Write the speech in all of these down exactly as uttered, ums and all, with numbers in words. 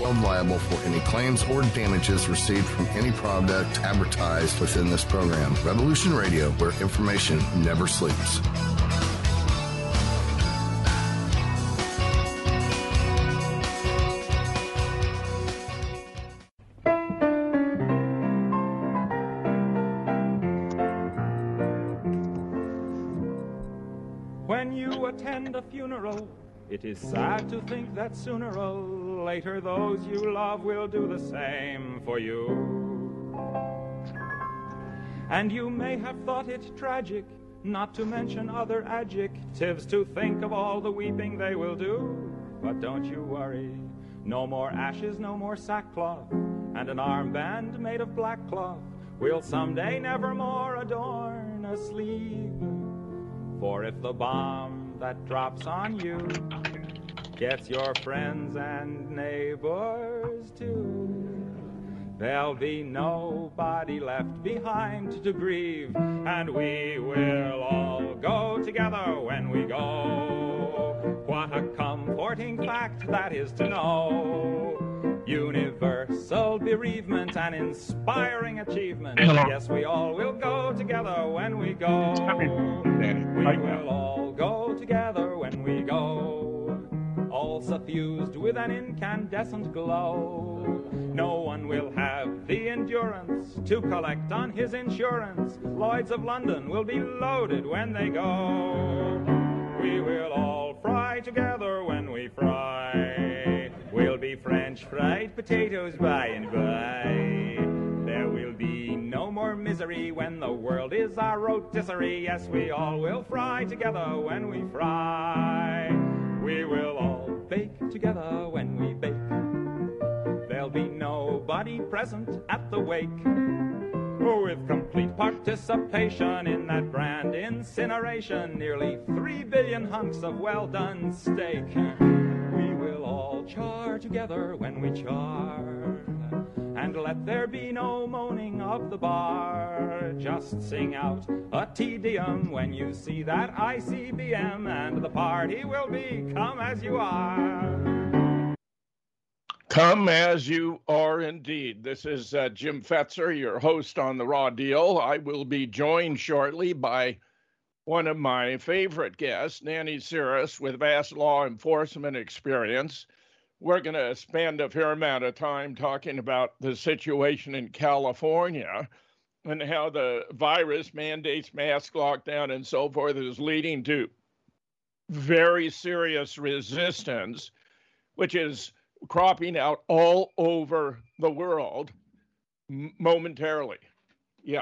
held liable for any claims or damages received from any product advertised within this program. Revolution Radio, where information never sleeps. When you attend a funeral, it is sad to think that sooner or later those you love will do the same for you. And you may have thought it tragic, not to mention other adjectives, to think of all the weeping they will do. But don't you worry, no more ashes, no more sackcloth, and an armband made of black cloth will someday nevermore adorn a sleeve. For if the bomb that drops on you gets your friends and neighbors too, there'll be nobody left behind to grieve, and we will all go together when we go. What a comforting fact that is to know. Universal bereavement, an inspiring achievement. Yes, we all will go together when we go. We will all go together when we go. All suffused with an incandescent glow. No one will have the endurance to collect on his insurance. Lloyds of London will be loaded when they go. We will all fry together when we fry. We'll be French fried potatoes by and by. There will be no more misery when the world is our rotisserie. Yes, we all will fry together when we fry. We will all bake together when we bake. There'll be nobody present at the wake. With complete participation in that grand incineration, nearly three billion hunks of well-done steak. We will all char together when we char, and let there be no moaning of the bar. Just sing out a Te Deum when you see that I C B M, and the party will be come as you are. Come as you are indeed. This is uh, Jim Fetzer, your host on The Raw Deal. I will be joined shortly by one of my favorite guests, Nancy Siris, with vast law enforcement experience. We're going to spend a fair amount of time talking about the situation in California and how the virus mandates, mask lockdown, and so forth is leading to very serious resistance, which is cropping out all over the world m- momentarily. Yeah.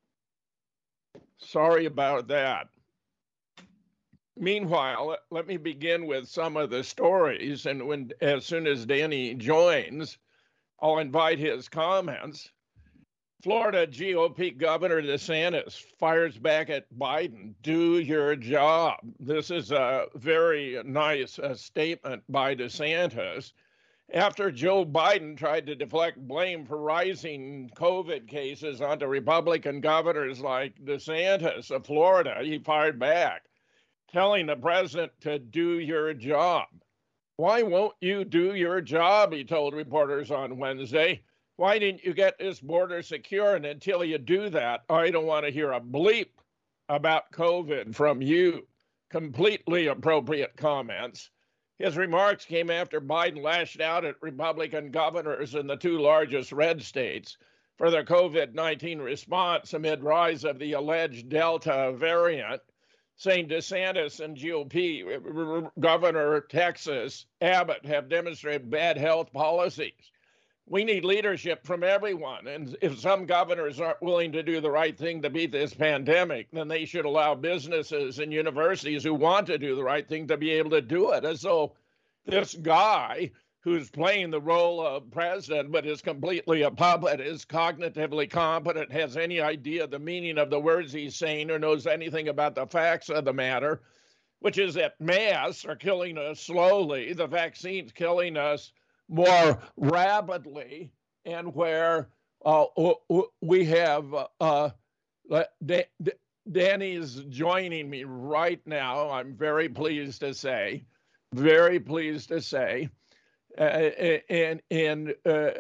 Sorry about that. Meanwhile, let, let me begin with some of the stories, and when as soon as Danny joins, I'll invite his comments. Florida G O P Governor DeSantis fires back at Biden. Do your job. This is a very nice uh, statement by DeSantis. After Joe Biden tried to deflect blame for rising COVID cases onto Republican governors like DeSantis of Florida, he fired back, telling the president to do your job. Why won't you do your job, he told reporters on Wednesday. Why didn't you get this border secure? And until you do that, I don't want to hear a bleep about COVID from you. Completely appropriate comments. His remarks came after Biden lashed out at Republican governors in the two largest red states for their COVID nineteen response amid rise of the alleged Delta variant, saying DeSantis and G O P Governor Texas Abbott have demonstrated bad health policies. We need leadership from everyone. And if some governors aren't willing to do the right thing to beat this pandemic, then they should allow businesses and universities who want to do the right thing to be able to do it. And so this guy who's playing the role of president but is completely a puppet, is cognitively competent, has any idea the meaning of the words he's saying, or knows anything about the facts of the matter, which is that masks are killing us slowly, the vaccine's killing us more rapidly, and where uh, we have uh, D- D- Danny's joining me right now. I'm very pleased to say, very pleased to say, uh, and and uh,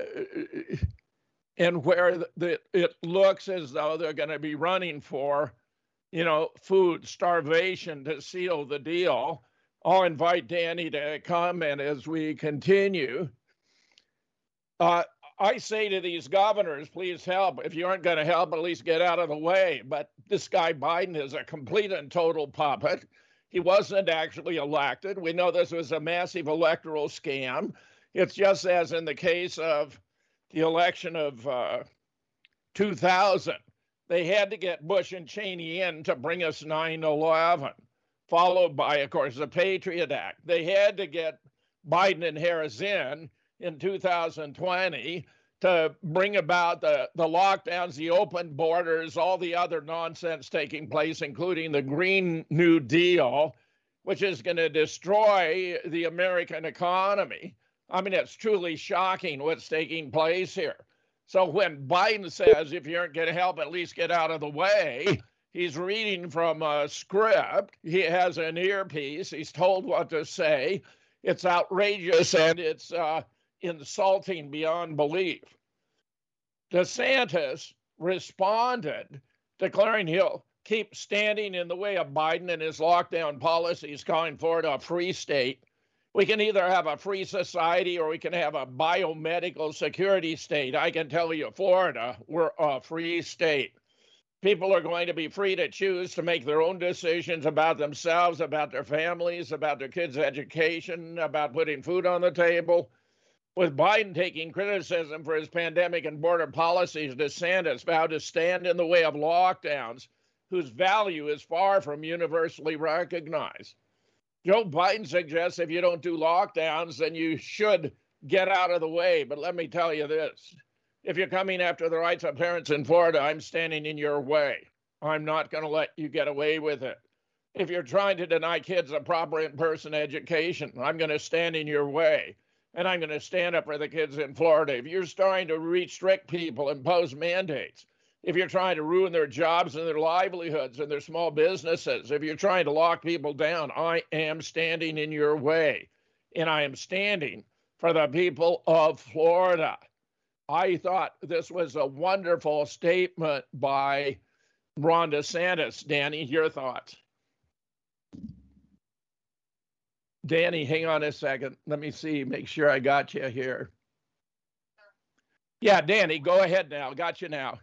and where the, it looks as though they're going to be running for, you know, food starvation to seal the deal. I'll invite Danny to comment as we continue. Uh, I say to these governors, please help. If you aren't going to help, at least get out of the way. But this guy Biden is a complete and total puppet. He wasn't actually elected. We know this was a massive electoral scam. It's just as in the case of the election of uh, two thousand. They had to get Bush and Cheney in to bring us nine eleven, followed by, of course, the Patriot Act. They had to get Biden and Harris in in two thousand twenty to bring about the, the lockdowns, the open borders, all the other nonsense taking place, including the Green New Deal, which is going to destroy the American economy. I mean, it's truly shocking what's taking place here. So when Biden says, if you aren't going to help, at least get out of the way, he's reading from a script. He has an earpiece. He's told what to say. It's outrageous and it's uh, insulting beyond belief. DeSantis responded, declaring he'll keep standing in the way of Biden and his lockdown policies, calling Florida a free state. We can either have a free society or we can have a biomedical security state. I can tell you, Florida, we're a free state. People are going to be free to choose to make their own decisions about themselves, about their families, about their kids' education, about putting food on the table. With Biden taking criticism for his pandemic and border policies, DeSantis vowed to stand in the way of lockdowns, whose value is far from universally recognized. Joe Biden suggests if you don't do lockdowns, then you should get out of the way. But let me tell you this. If you're coming after the rights of parents in Florida, I'm standing in your way. I'm not going to let you get away with it. If you're trying to deny kids a proper in-person education, I'm going to stand in your way. And I'm going to stand up for the kids in Florida. If you're starting to restrict people, impose mandates, if you're trying to ruin their jobs and their livelihoods and their small businesses, if you're trying to lock people down, I am standing in your way. And I am standing for the people of Florida. I thought this was a wonderful statement by Ron DeSantis. Danny, your thoughts? Danny, hang on a second. Let me see, make sure I got you here. Yeah, Danny, go ahead now. Got you now.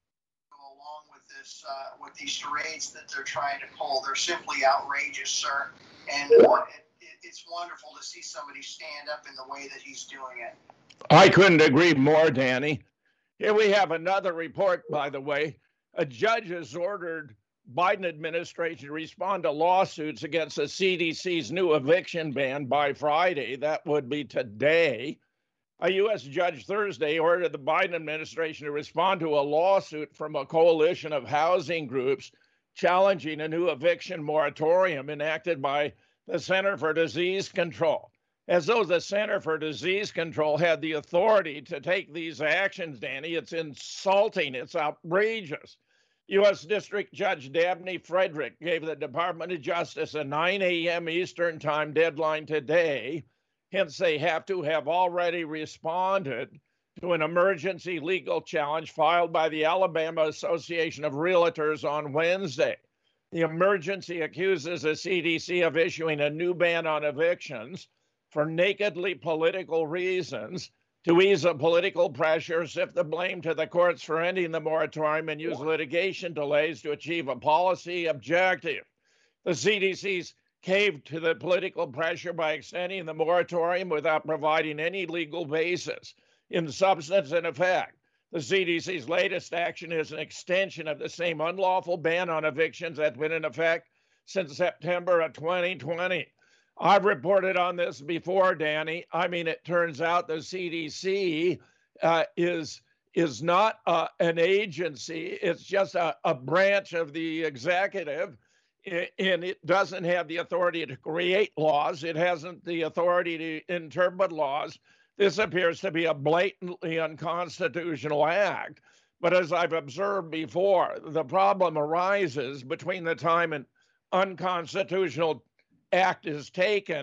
Along with this, uh, with these charades that they're trying to pull, they're simply outrageous, sir. And uh, it, it's wonderful to see somebody stand up in the way that he's doing it. I couldn't agree more, Danny. Here we have another report, by the way. A judge has ordered Biden administration to respond to lawsuits against the C D C's new eviction ban by Friday. That would be today. A U S judge Thursday ordered the Biden administration to respond to a lawsuit from a coalition of housing groups challenging a new eviction moratorium enacted by the Center for Disease Control. As though the Center for Disease Control had the authority to take these actions, Danny. It's insulting. It's outrageous. U S District Judge Dabney Frederick gave the Department of Justice a nine a.m. Eastern Time deadline today. Hence, they have to have already responded to an emergency legal challenge filed by the Alabama Association of Realtors on Wednesday. The emergency accuses the C D C of issuing a new ban on evictions for nakedly political reasons to ease the political pressure, shift the blame to the courts for ending the moratorium, and use litigation delays to achieve a policy objective. The C D C's caved to the political pressure by extending the moratorium without providing any legal basis. In substance and effect, the C D C's latest action is an extension of the same unlawful ban on evictions that's been in effect since September of twenty twenty. I've reported on this before, Danny. I mean, it turns out the C D C uh, is is not uh, an agency. It's just a, a branch of the executive, and it doesn't have the authority to create laws. It hasn't the authority to interpret laws. This appears to be a blatantly unconstitutional act. But as I've observed before, the problem arises between the time an unconstitutional act is taken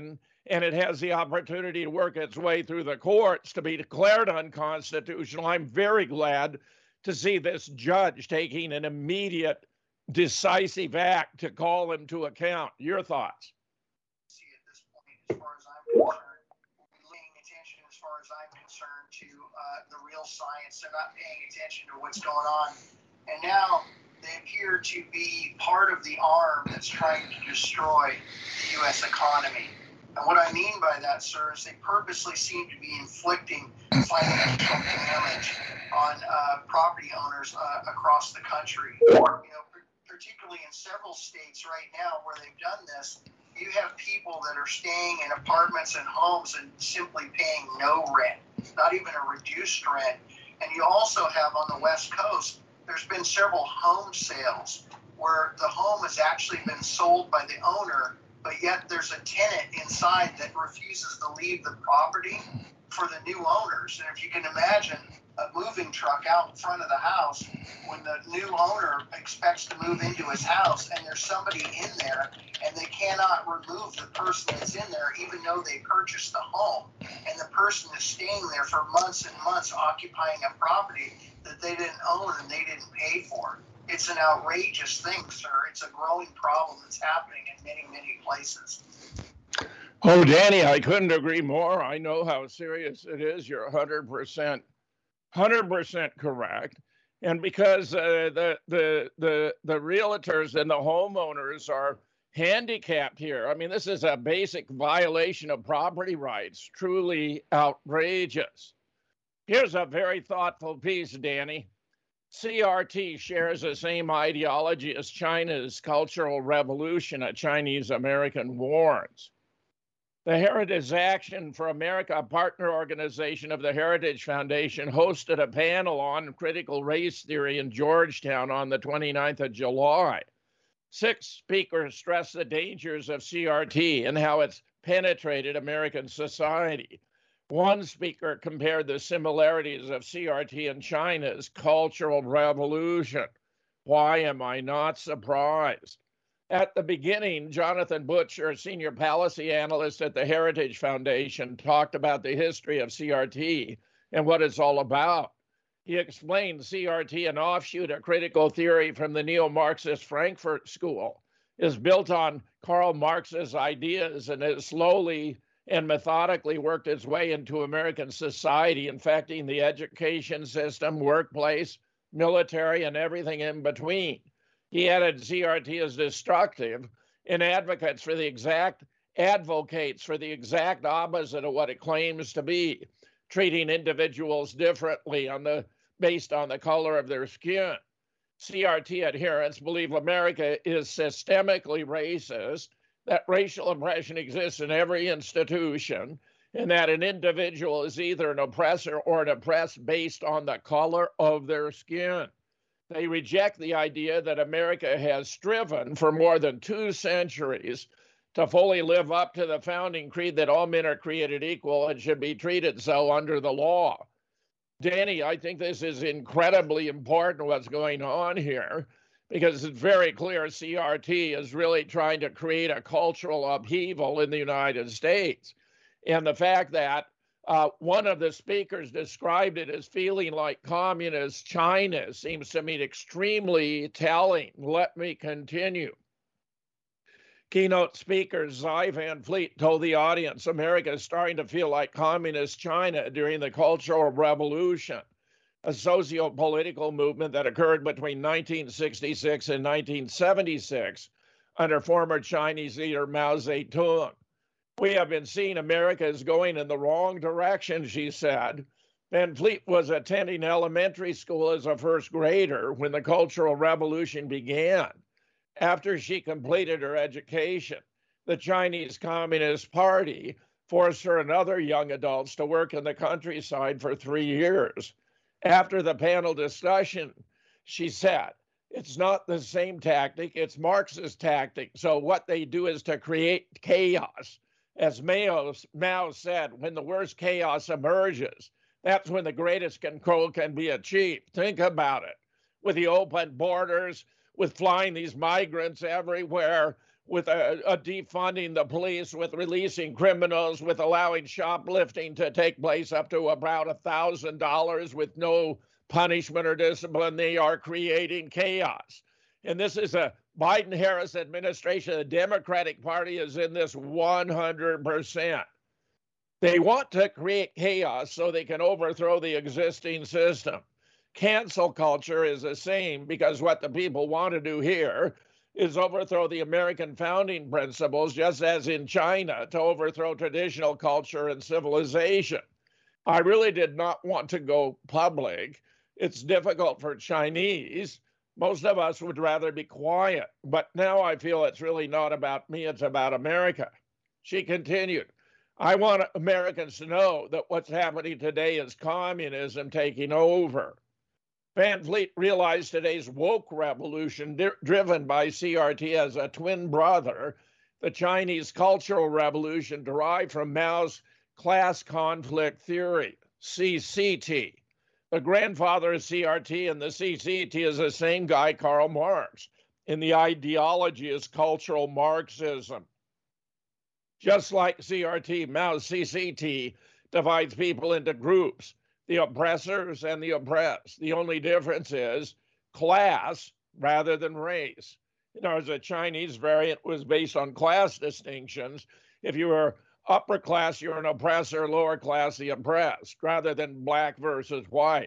and it has the opportunity to work its way through the courts to be declared unconstitutional. I'm very glad to see this judge taking an immediate, decisive act to call him to account. Your thoughts? See, at this point, as far as I'm concerned, paying attention, as far as I'm concerned, to uh, the real science. They're not paying attention to what's going on. And now they appear to be part of the arm that's trying to destroy the U S economy. And what I mean by that, sir, is they purposely seem to be inflicting financial damage on uh, property owners uh, across the country. You know, particularly in several states right now where they've done this, you have people that are staying in apartments and homes and simply paying no rent, not even a reduced rent. And you also have on the West Coast, there's been several home sales where the home has actually been sold by the owner, but yet there's a tenant inside that refuses to leave the property for the new owners. And if you can imagine a moving truck out in front of the house when the new owner expects to move into his house and there's somebody in there and they cannot remove the person that's in there even though they purchased the home, and the person is staying there for months and months occupying a property that they didn't own and they didn't pay for. It's an outrageous thing, sir. It's a growing problem that's happening in many, many places. Oh, Danny, I couldn't agree more. I know how serious it is. You're one hundred percent one hundred percent correct. And because uh, the, the, the, the realtors and the homeowners are handicapped here, I mean, this is a basic violation of property rights, truly outrageous. Here's a very thoughtful piece, Danny. C R T shares the same ideology as China's Cultural Revolution, a Chinese-American warns. The Heritage Action for America, a partner organization of the Heritage Foundation, hosted a panel on critical race theory in Georgetown on the twenty-ninth of July. Six speakers stressed the dangers of C R T and how it's penetrated American society. One speaker compared the similarities of C R T and China's Cultural Revolution. Why am I not surprised? At the beginning, Jonathan Butcher, senior policy analyst at the Heritage Foundation, talked about the history of C R T and what it's all about. He explained C R T, an offshoot of critical theory from the neo-Marxist Frankfurt School, is built on Karl Marx's ideas and has slowly and methodically worked its way into American society, infecting the education system, workplace, military, and everything in between. He added C R T is destructive and advocates for the exact, advocates for the exact opposite of what it claims to be, treating individuals differently on the, based on the color of their skin. C R T adherents believe America is systemically racist, that racial oppression exists in every institution, and that an individual is either an oppressor or an oppressed based on the color of their skin. They reject the idea that America has striven for more than two centuries to fully live up to the founding creed that all men are created equal and should be treated so under the law. Danny, I think this is incredibly important what's going on here, because it's very clear C R T is really trying to create a cultural upheaval in the United States. And the fact that uh, one of the speakers described it as feeling like communist China seems to me extremely telling. Let me continue. Keynote speaker Zy Van Fleet told the audience America is starting to feel like communist China during the Cultural Revolution, a socio-political movement that occurred between nineteen sixty-six and nineteen seventy-six under former Chinese leader Mao Zedong. We have been seeing America is going in the wrong direction, she said. Van Fleet was attending elementary school as a first grader when the Cultural Revolution began. After she completed her education, the Chinese Communist Party forced her and other young adults to work in the countryside for three years. After the panel discussion, she said, it's not the same tactic, it's Marxist tactic. So what they do is to create chaos. As Mao, Mao said, when the worst chaos emerges, that's when the greatest control can be achieved. Think about it. With the open borders, with flying these migrants everywhere, with a, a defunding the police, with releasing criminals, with allowing shoplifting to take place up to about a thousand dollars with no punishment or discipline. They are creating chaos. And this is a Biden-Harris administration. The Democratic Party is in this one hundred percent. They want to create chaos so they can overthrow the existing system. Cancel culture is the same, because what the people want to do here is overthrow the American founding principles, just as in China, to overthrow traditional culture and civilization. I really did not want to go public. It's difficult for Chinese. Most of us would rather be quiet. But now I feel it's really not about me, it's about America. She continued, I want Americans to know that what's happening today is communism taking over. Van Vliet realized today's woke revolution, di- driven by C R T as a twin brother, the Chinese Cultural Revolution, derived from Mao's class conflict theory, C C T. The grandfather of C R T and the C C T is the same guy, Karl Marx, and the ideology is cultural Marxism. Just like C R T, Mao's C C T divides people into groups, the oppressors and the oppressed. The only difference is class rather than race. In other words, the Chinese variant was based on class distinctions. If you were upper class, you're an oppressor, lower class, the oppressed, rather than black versus white.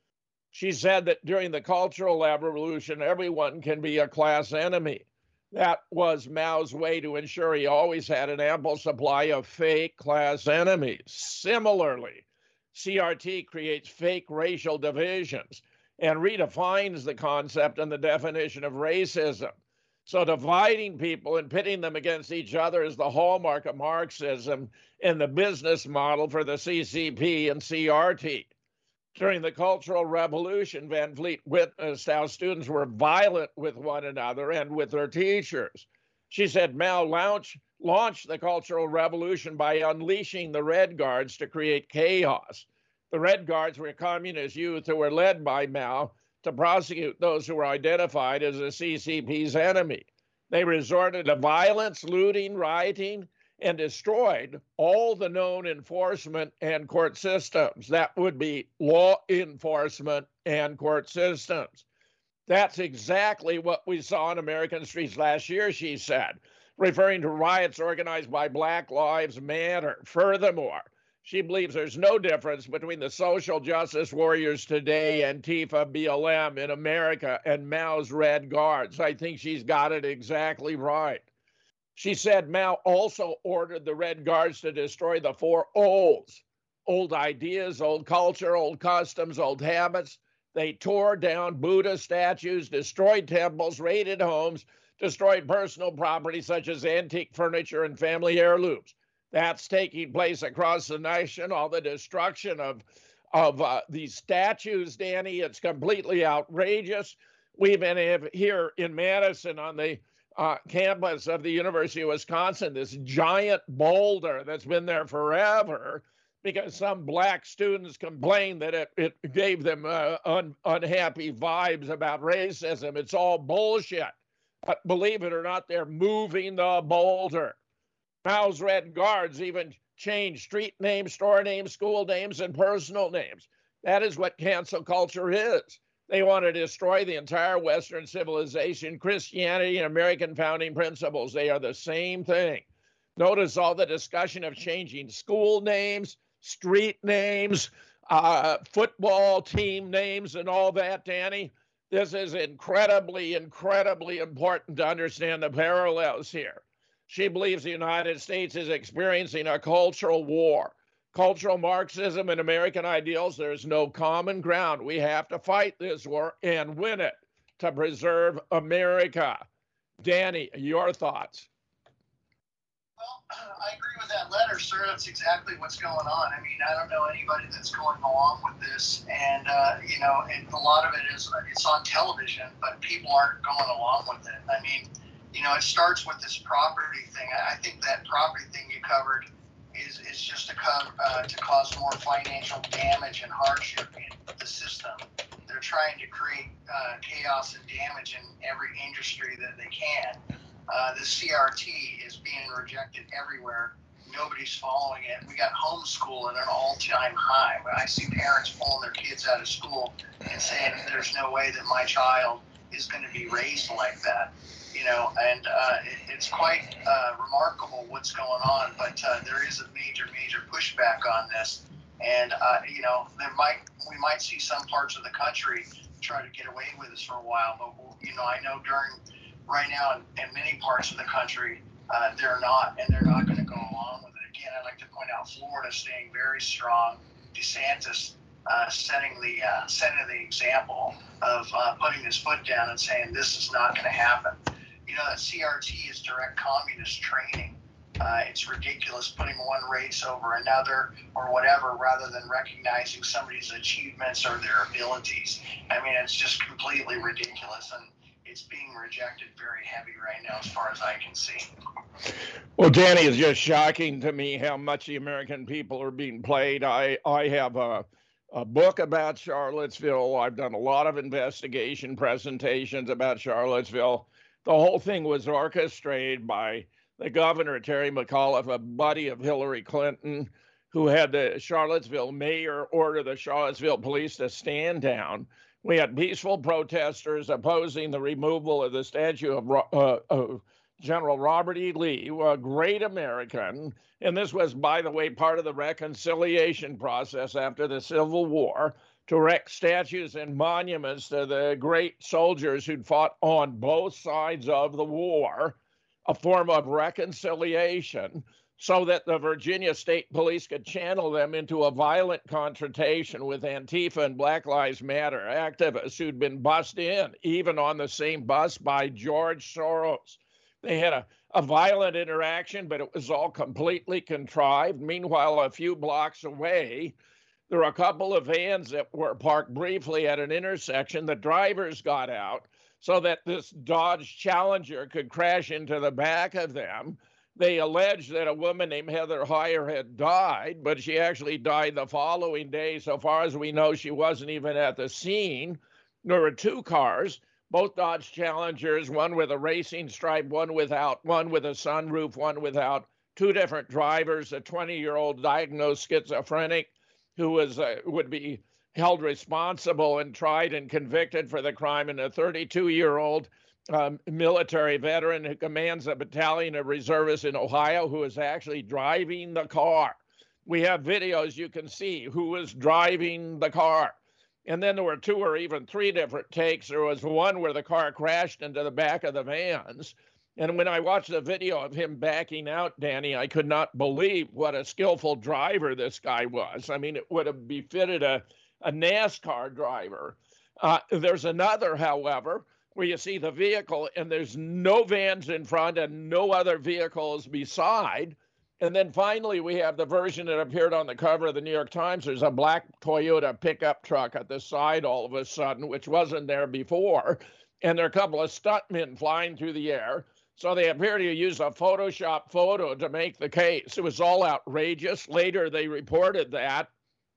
She said that during the Cultural Revolution, everyone can be a class enemy. That was Mao's way to ensure he always had an ample supply of fake class enemies. Similarly, C R T creates fake racial divisions and redefines the concept and the definition of racism. So dividing people and pitting them against each other is the hallmark of Marxism and the business model for the C C P and C R T. During the Cultural Revolution, Van Vliet witnessed how students were violent with one another and with their teachers. She said Mao launched, launched the Cultural Revolution by unleashing the Red Guards to create chaos. The Red Guards were communist youth who were led by Mao to prosecute those who were identified as the C C P's enemy. They resorted to violence, looting, rioting, and destroyed all the known enforcement and court systems. That would be law enforcement and court systems. That's exactly what we saw on American streets last year, she said, referring to riots organized by Black Lives Matter. Furthermore, she believes there's no difference between the social justice warriors today, Antifa, B L M in America, and Mao's Red Guards. I think she's got it exactly right. She said Mao also ordered the Red Guards to destroy the four olds, old ideas, old culture, old customs, old habits. They tore down Buddha statues, destroyed temples, raided homes, destroyed personal property such as antique furniture and family heirlooms. That's taking place across the nation, all the destruction of, of uh, these statues, Danny. It's completely outrageous. We even have here in Madison on the uh, campus of the University of Wisconsin, this giant boulder that's been there forever because some black students complained that it, it gave them uh, un, unhappy vibes about racism. It's all bullshit. But believe it or not, they're moving the boulder. Mao's Red Guards even changed street names, store names, school names, and personal names. That is what cancel culture is. They want to destroy the entire Western civilization, Christianity, and American founding principles. They are the same thing. Notice all the discussion of changing school names, street names, uh, football team names, and all that, Danny. This is incredibly, incredibly important to understand the parallels here. She believes the United States is experiencing a cultural war. Cultural Marxism and American ideals, there's no common ground. We have to fight this war and win it to preserve America. Danny, your thoughts? Well, I agree with that letter, sir. That's exactly what's going on. I mean, I don't know anybody that's going along with this. And, uh, you know, and a lot of it is, it's on television, but people aren't going along with it. I mean, you know, it starts with this property thing. I think that property thing you covered is, is just to, co- uh, to cause more financial damage and hardship in the system. They're trying to create uh, chaos and damage in every industry that they can. Uh, the C R T is being rejected everywhere. Nobody's following it. We got homeschooling at an all-time high. When I see parents pulling their kids out of school and saying there's no way that my child is going to be raised like that, you know, and uh, it, it's quite uh, remarkable what's going on. But uh, there is a major, major pushback on this, and uh, you know, there might we might see some parts of the country try to get away with this for a while. But you know, I know during right now in, in many parts of the country, uh, they're not, and they're not going to go along with it. Again, I'd like to point out Florida staying very strong. DeSantis uh, setting the uh, setting the example of uh, putting his foot down and saying this is not going to happen. You know, that C R T is direct communist training. Uh, it's ridiculous putting one race over another or whatever rather than recognizing somebody's achievements or their abilities. I mean, it's just completely ridiculous, and it's being rejected very heavy right now as far as I can see. Well, Danny, it's just shocking to me how much the American people are being played. I, I have a, a book about Charlottesville. I've done a lot of investigation presentations about Charlottesville. The whole thing was orchestrated by the governor, Terry McAuliffe, a buddy of Hillary Clinton, who had the Charlottesville mayor order the Charlottesville police to stand down. We had peaceful protesters opposing the removal of the statue of uh, uh, General Robert E. Lee, a great American. And this was, by the way, part of the reconciliation process after the Civil War, to erect statues and monuments to the great soldiers who'd fought on both sides of the war, a form of reconciliation, so that the Virginia State Police could channel them into a violent confrontation with Antifa and Black Lives Matter activists who'd been bussed in, even on the same bus, by George Soros. They had a, a violent interaction, but it was all completely contrived. Meanwhile, a few blocks away, there were a couple of vans that were parked briefly at an intersection. The drivers got out so that this Dodge Challenger could crash into the back of them. They alleged that a woman named Heather Heyer had died, but she actually died the following day. So far as we know, she wasn't even at the scene. There were two cars, both Dodge Challengers, one with a racing stripe, one without, one with a sunroof, one without, two different drivers, a twenty-year-old diagnosed schizophrenic who was uh, would be held responsible and tried and convicted for the crime, and a thirty-two-year-old Um, military veteran who commands a battalion of reservists in Ohio who is actually driving the car. We have videos you can see who was driving the car. And then there were two or even three different takes. There was one where the car crashed into the back of the vans. And when I watched the video of him backing out, Danny, I could not believe what a skillful driver this guy was. I mean, it would have befitted a, a NASCAR driver. Uh, there's another, however, where you see the vehicle and there's no vans in front and no other vehicles beside. And then finally, we have the version that appeared on the cover of the New York Times. There's a black Toyota pickup truck at the side all of a sudden, which wasn't there before. And there are a couple of stuntmen flying through the air. So they appear to use a Photoshop photo to make the case. It was all outrageous. Later, they reported that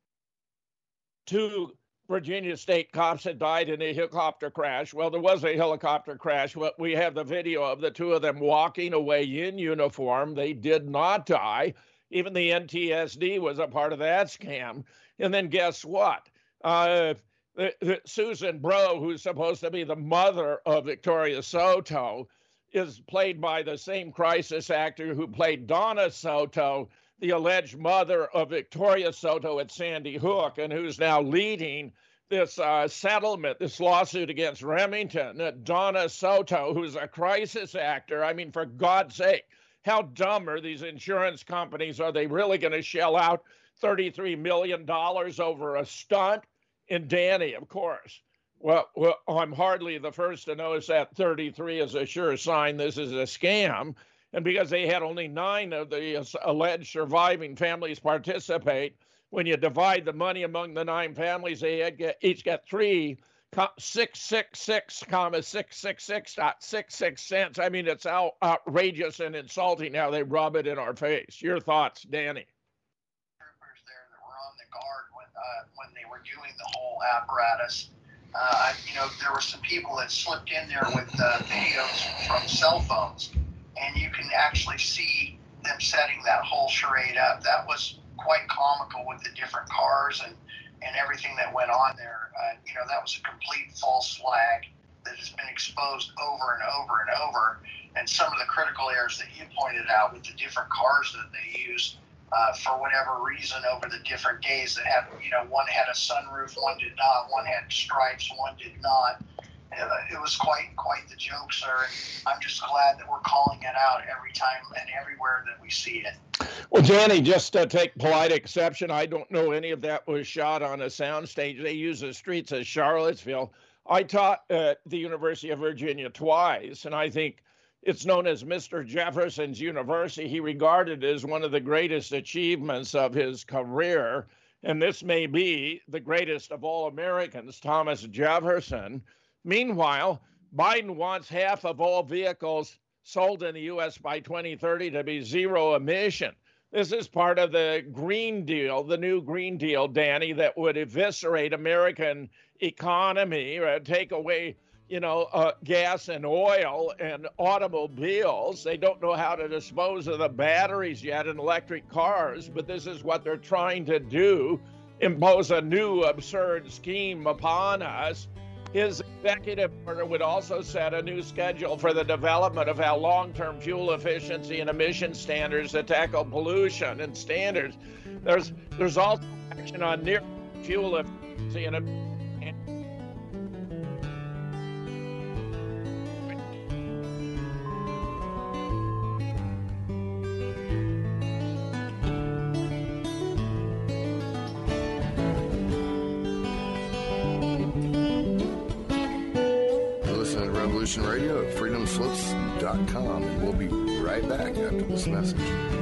two Virginia State cops had died in a helicopter crash. Well, there was a helicopter crash, but we have the video of the two of them walking away in uniform. They did not die. Even the N T S D was a part of that scam. And then guess what? Uh, the, the Susan Bro, who's supposed to be the mother of Victoria Soto, is played by the same crisis actor who played Donna Soto, the alleged mother of Victoria Soto at Sandy Hook, and who's now leading this uh, settlement, this lawsuit against Remington. Uh, Donna Soto, who's a crisis actor. I mean, for God's sake, how dumb are these insurance companies? Are they really going to shell out thirty-three million dollars over a stunt? And Danny, of course. Well, well, I'm hardly the first to notice that thirty-three is a sure sign this is a scam. And because they had only nine of the alleged surviving families participate, when you divide the money among the nine families, they had get, each get three six six six comma six six six dot six six cents. I mean, it's out, outrageous and insulting how they rub it in our face. Your thoughts, Danny? Troopers there that were on the guard when uh, when they were doing the whole apparatus. Uh, you know, there were some people that slipped in there with uh, videos from cell phones didn't actually see them setting that whole charade up. That was quite comical with the different cars and, and everything that went on there. Uh, you know, that was a complete false flag that has been exposed over and over and over. And some of the critical errors that you pointed out with the different cars that they used uh, for whatever reason over the different days that had, you know, one had a sunroof, one did not, one had stripes, one did not. It was quite quite the joke, sir. And I'm just glad that we're calling it out every time and everywhere that we see it. Well, Danny, just to take polite exception, I don't know any of that was shot on a soundstage. They use the streets of Charlottesville. I taught at the University of Virginia twice, and I think it's known as Mister Jefferson's University. He regarded it as one of the greatest achievements of his career, and this may be the greatest of all Americans, Thomas Jefferson. Meanwhile, Biden wants half of all vehicles sold in the U S by twenty thirty to be zero emission. This is part of the Green Deal, the new Green Deal, Danny, that would eviscerate American economy, or take away, you know, uh, gas and oil and automobiles. They don't know how to dispose of the batteries yet in electric cars, but this is what they're trying to do, impose a new absurd scheme upon us. His executive order would also set a new schedule for the development of how long-term fuel efficiency and emission standards to tackle pollution and standards. There's there's also action on near fuel efficiency and Radio at freedom slips dot com, and we'll be right back after this message.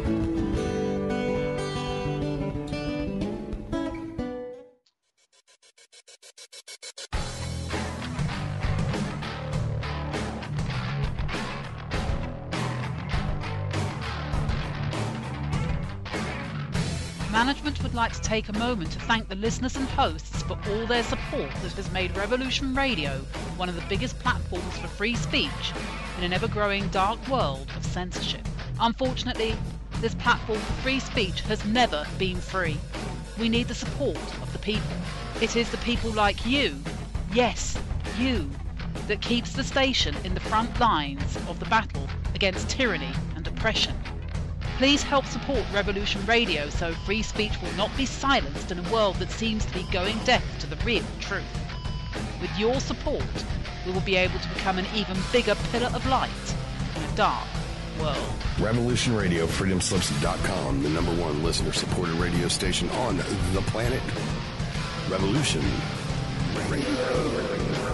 Management would like to take a moment to thank the listeners and hosts for all their support that has made Revolution Radio one of the biggest platforms for free speech in an ever-growing dark world of censorship. Unfortunately, this platform for free speech has never been free. We need the support of the people. It is the people like you, yes, you, that keeps the station in the front lines of the battle against tyranny and oppression. Please help support Revolution Radio so free speech will not be silenced in a world that seems to be going deaf to the real truth. With your support, we will be able to become an even bigger pillar of light in a dark world. Revolution Radio, freedom slips dot com, the number one listener-supported radio station on the planet. Revolution Radio.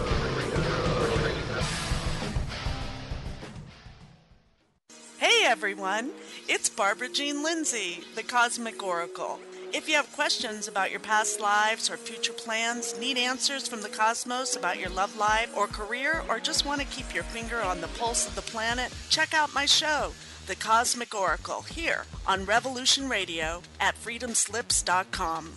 Hey everyone, it's Barbara Jean Lindsay, the Cosmic Oracle. If you have questions about your past lives or future plans, need answers from the cosmos about your love life or career, or just want to keep your finger on the pulse of the planet, check out my show, The Cosmic Oracle, here on Revolution Radio at freedom slips dot com.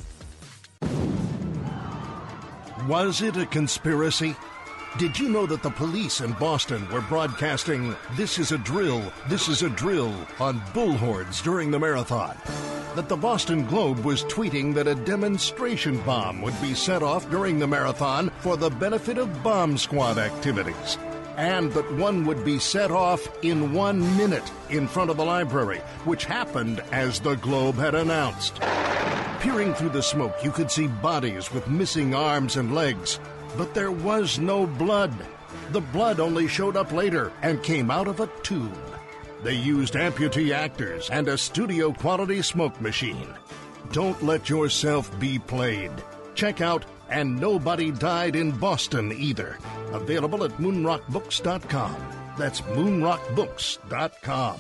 Was it a conspiracy? Did you know that the police in Boston were broadcasting, "This is a drill, this is a drill," on bullhorns during the marathon? That the Boston Globe was tweeting that a demonstration bomb would be set off during the marathon for the benefit of bomb squad activities? And that one would be set off in one minute in front of the library, which happened as the Globe had announced. Peering through the smoke, you could see bodies with missing arms and legs. But there was no blood. The blood only showed up later and came out of a tube. They used amputee actors and a studio-quality smoke machine. Don't let yourself be played. Check out And Nobody Died in Boston Either. Available at moon rock books dot com. That's moon rock books dot com.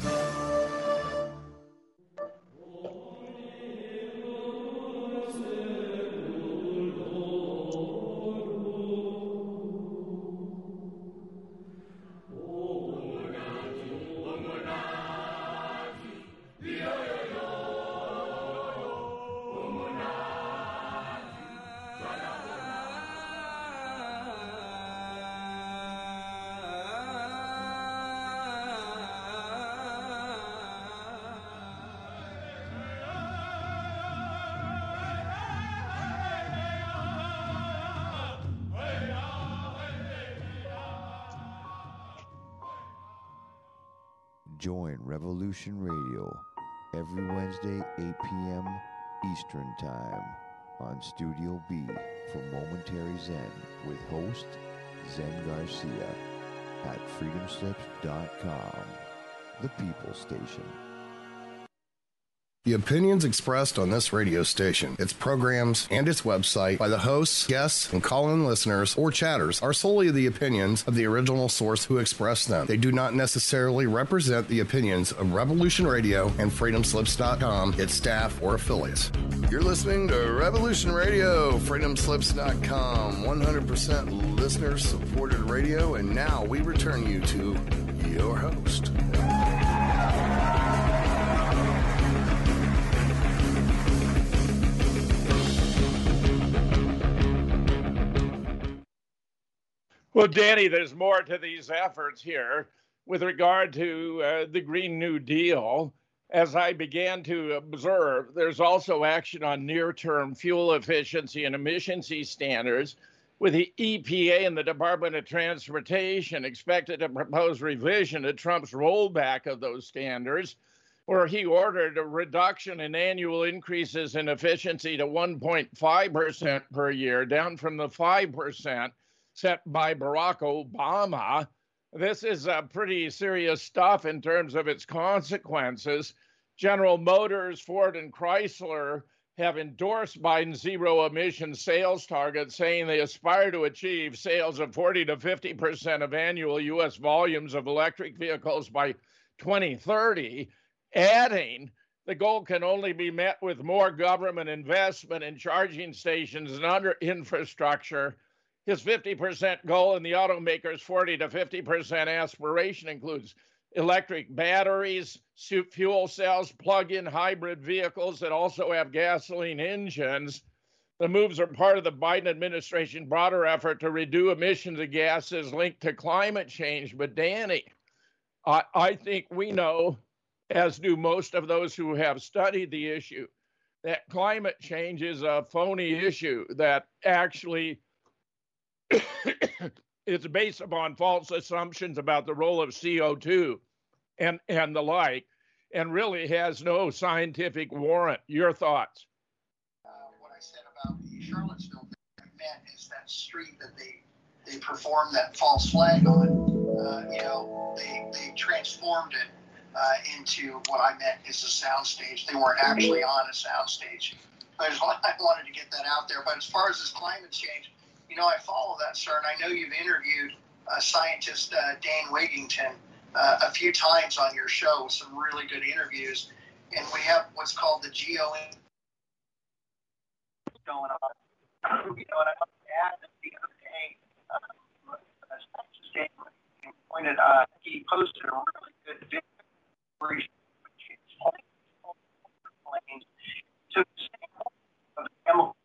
Join Revolution Radio every Wednesday, eight p.m. Eastern Time on Studio B for Momentary Zen with host Zen Garcia at freedom slips dot com, the People Station. The opinions expressed on this radio station, its programs, and its website by the hosts, guests, and call-in listeners or chatters are solely the opinions of the original source who expressed them. They do not necessarily represent the opinions of Revolution Radio and freedom slips dot com, its staff, or affiliates. You're listening to Revolution Radio, freedom slips dot com, one hundred percent listener-supported radio, and now we return you to your host. Well, Danny, there's more to these efforts here with regard to uh, the Green New Deal. As I began to observe, there's also action on near-term fuel efficiency and emissions standards, with the E P A and the Department of Transportation expected to propose revision to Trump's rollback of those standards, where he ordered a reduction in annual increases in efficiency to one point five percent per year, down from the five percent set by Barack Obama. This is uh, pretty serious stuff in terms of its consequences. General Motors, Ford, and Chrysler have endorsed Biden's zero emission sales target, saying they aspire to achieve sales of forty to fifty percent of annual U S volumes of electric vehicles by twenty thirty, adding the goal can only be met with more government investment in charging stations and other infrastructure. His fifty percent goal and the automaker's forty to fifty percent aspiration includes electric batteries, fuel cells, plug-in hybrid vehicles that also have gasoline engines. The moves are part of the Biden administration's broader effort to reduce emissions of gases linked to climate change. But Danny, I, I think we know, as do most of those who have studied the issue, that climate change is a phony issue that actually it's based upon false assumptions about the role of C O two and, and the like, and really has no scientific warrant. Your thoughts? Uh, what I said about the Charlottesville thing I meant is that street that they, they performed that false flag on, uh, you know, they, they transformed it uh, into what I meant is a soundstage. They weren't actually on a soundstage. I just I wanted to get that out there. But as far as this climate change, you know, I follow that, sir, and I know you've interviewed uh, scientist uh, Dane Wigington uh, a few times on your show with some really good interviews, and we have what's called the geo going on. You know, and I want to add that the other day, uh, a scientist Dane pointed, uh, he posted a really good video where he to the same of chemical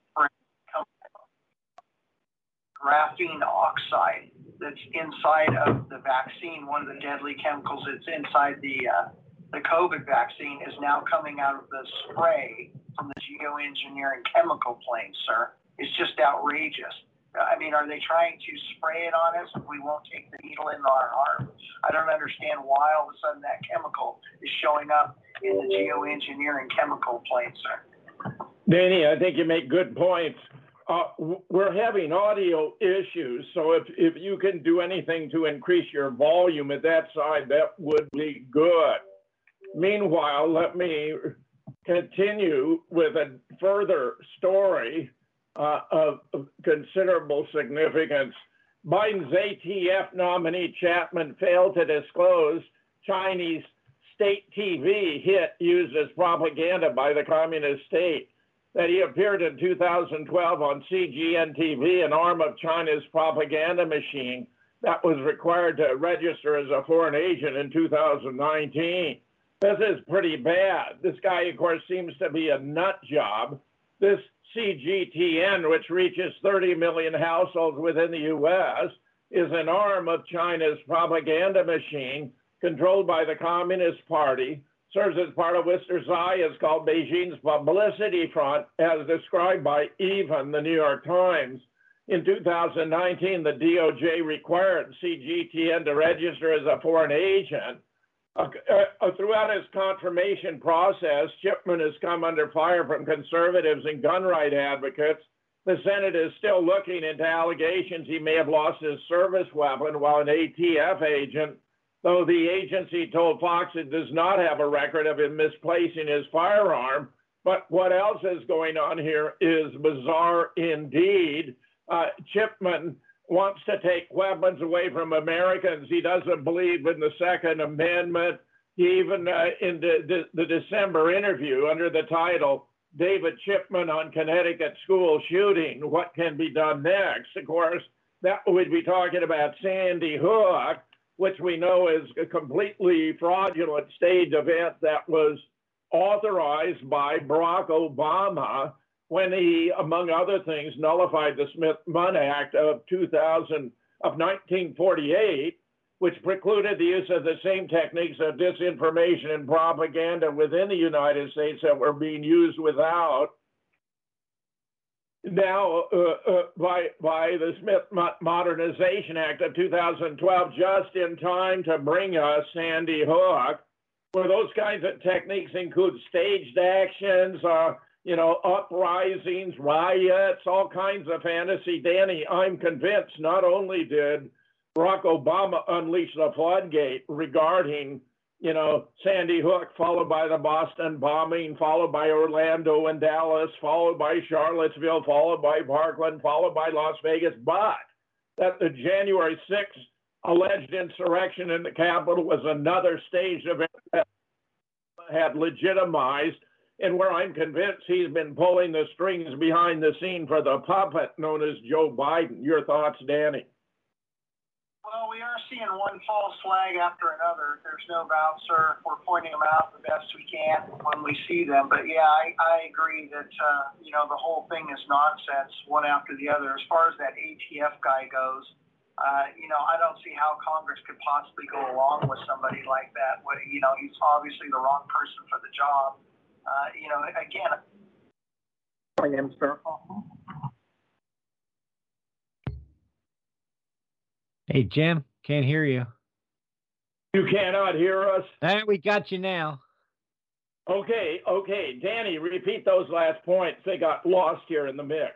graphene oxide that's inside of the vaccine, one of the deadly chemicals that's inside the uh, the COVID vaccine, is now coming out of the spray from the geoengineering chemical plane, sir. It's just outrageous. I mean, are they trying to spray it on us if we won't take the needle in our arm? I don't understand why all of a sudden that chemical is showing up in the geoengineering chemical plane, sir. Danny, I think you make good points. Uh, we're having audio issues, so if, if you can do anything to increase your volume at that side, that would be good. Meanwhile, let me continue with a further story uh, of, of considerable significance. Biden's A T F nominee Chapman failed to disclose Chinese state T V hit used as propaganda by the communist state, that he appeared in two thousand twelve on C G N T V, an arm of China's propaganda machine that was required to register as a foreign agent in two thousand nineteen. This is pretty bad. This guy, of course, seems to be a nut job. This C G T N, which reaches thirty million households within the U S, is an arm of China's propaganda machine controlled by the Communist Party, serves as part of what is called Beijing's publicity front, as described by even the New York Times. In two thousand nineteen, the D O J required C G T N to register as a foreign agent. Uh, uh, throughout his confirmation process, Chipman has come under fire from conservatives and gun right advocates. The Senate is still looking into allegations he may have lost his service weapon while an A T F agent, though the agency told Fox it does not have a record of him misplacing his firearm. But what else is going on here is bizarre indeed. Uh, Chipman wants to take weapons away from Americans. He doesn't believe in the Second Amendment. He even, uh, in the, the, the December interview under the title, David Chipman on Connecticut school shooting, what can be done next? Of course, that would be talking about Sandy Hook, which we know is a completely fraudulent staged event that was authorized by Barack Obama when he, among other things, nullified the Smith-Munn Act of two thousand of nineteen forty-eight, which precluded the use of the same techniques of disinformation and propaganda within the United States that were being used without. Now, uh, uh, by, by the Smith Modernization Act of two thousand twelve, just in time to bring us Sandy Hook, where those kinds of techniques include staged actions, uh, you know, uprisings, riots, all kinds of fantasy. Danny, I'm convinced not only did Barack Obama unleashed the floodgate regarding, you know, Sandy Hook, followed by the Boston bombing, followed by Orlando and Dallas, followed by Charlottesville, followed by Parkland, followed by Las Vegas, but that the January sixth alleged insurrection in the Capitol was another staged event that had legitimized, and where I'm convinced he's been pulling the strings behind the scene for the puppet known as Joe Biden. Your thoughts, Danny? Well, we are seeing one false flag after another. There's no doubt, sir. We're pointing them out the best we can when we see them. But yeah, I, I agree that, uh, you know, the whole thing is nonsense, one after the other. As far as that A T F guy goes, uh, you know, I don't see how Congress could possibly go along with somebody like that. You know, he's obviously the wrong person for the job. Uh, you know, again, I am, sir. Hey, Jim, can't hear you. You cannot hear us? Eh, we got you now. Okay, okay. Danny, repeat those last points. They got lost here in the mix.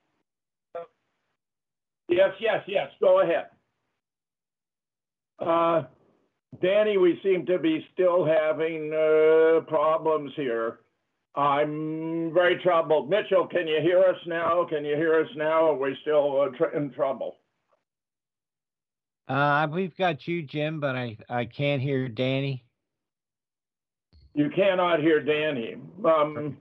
Yes, yes, yes. Go ahead. Uh, Danny, we seem to be still having uh, problems here. I'm very troubled. Mitchell, can you hear us now? Can you hear us now? Or are we still uh, tr- in trouble? Uh, we've got you, Jim, but I, I can't hear Danny. You cannot hear Danny. Um,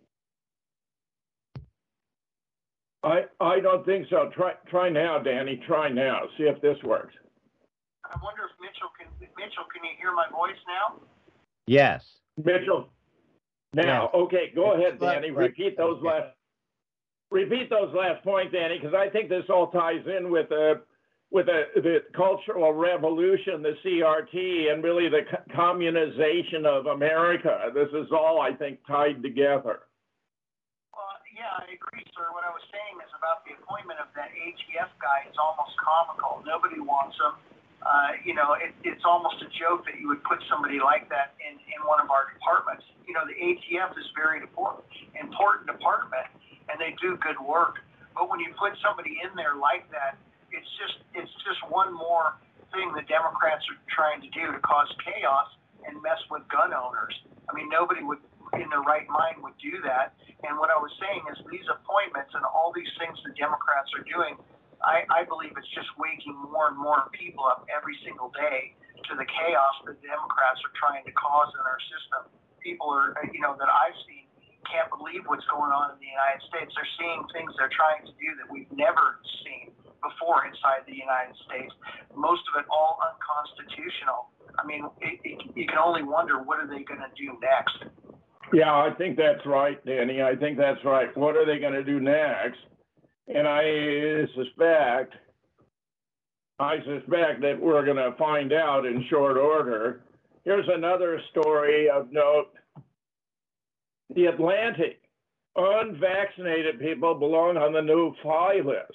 I I don't think so. Try try now, Danny. Try now. See if this works. I wonder if Mitchell can. Mitchell, can you hear my voice now? Yes. Mitchell. Now, yes. Okay. Go ahead, Danny. Right. Repeat those okay. last. Repeat those last points, Danny, because I think this all ties in with uh, with the, the Cultural Revolution, the C R T, and really the co- communization of America. This is all, I think, tied together. Well, yeah, I agree, sir. What I was saying is about the appointment of that A T F guy is almost comical. Nobody wants him. Uh, you know, it, it's almost a joke that you would put somebody like that in, in one of our departments. You know, the A T F is a very important, important department, and they do good work. But when you put somebody in there like that, it's just it's just one more thing the Democrats are trying to do to cause chaos and mess with gun owners. I mean, nobody would in their right mind would do that. And what I was saying is these appointments and all these things the Democrats are doing, I, I believe it's just waking more and more people up every single day to the chaos that the Democrats are trying to cause in our system. People are, you know, that I've seen can't believe what's going on in the United States. They're seeing things they're trying to do that we've never seen before inside the United States. Most of it all unconstitutional. I mean, it, it, you can only wonder, what are they going to do next? Yeah, I think that's right, Danny. I think that's right. What are they going to do next? And I suspect, I suspect that we're going to find out in short order. Here's another story of note. The Atlantic. Unvaccinated people belong on the no-fly list.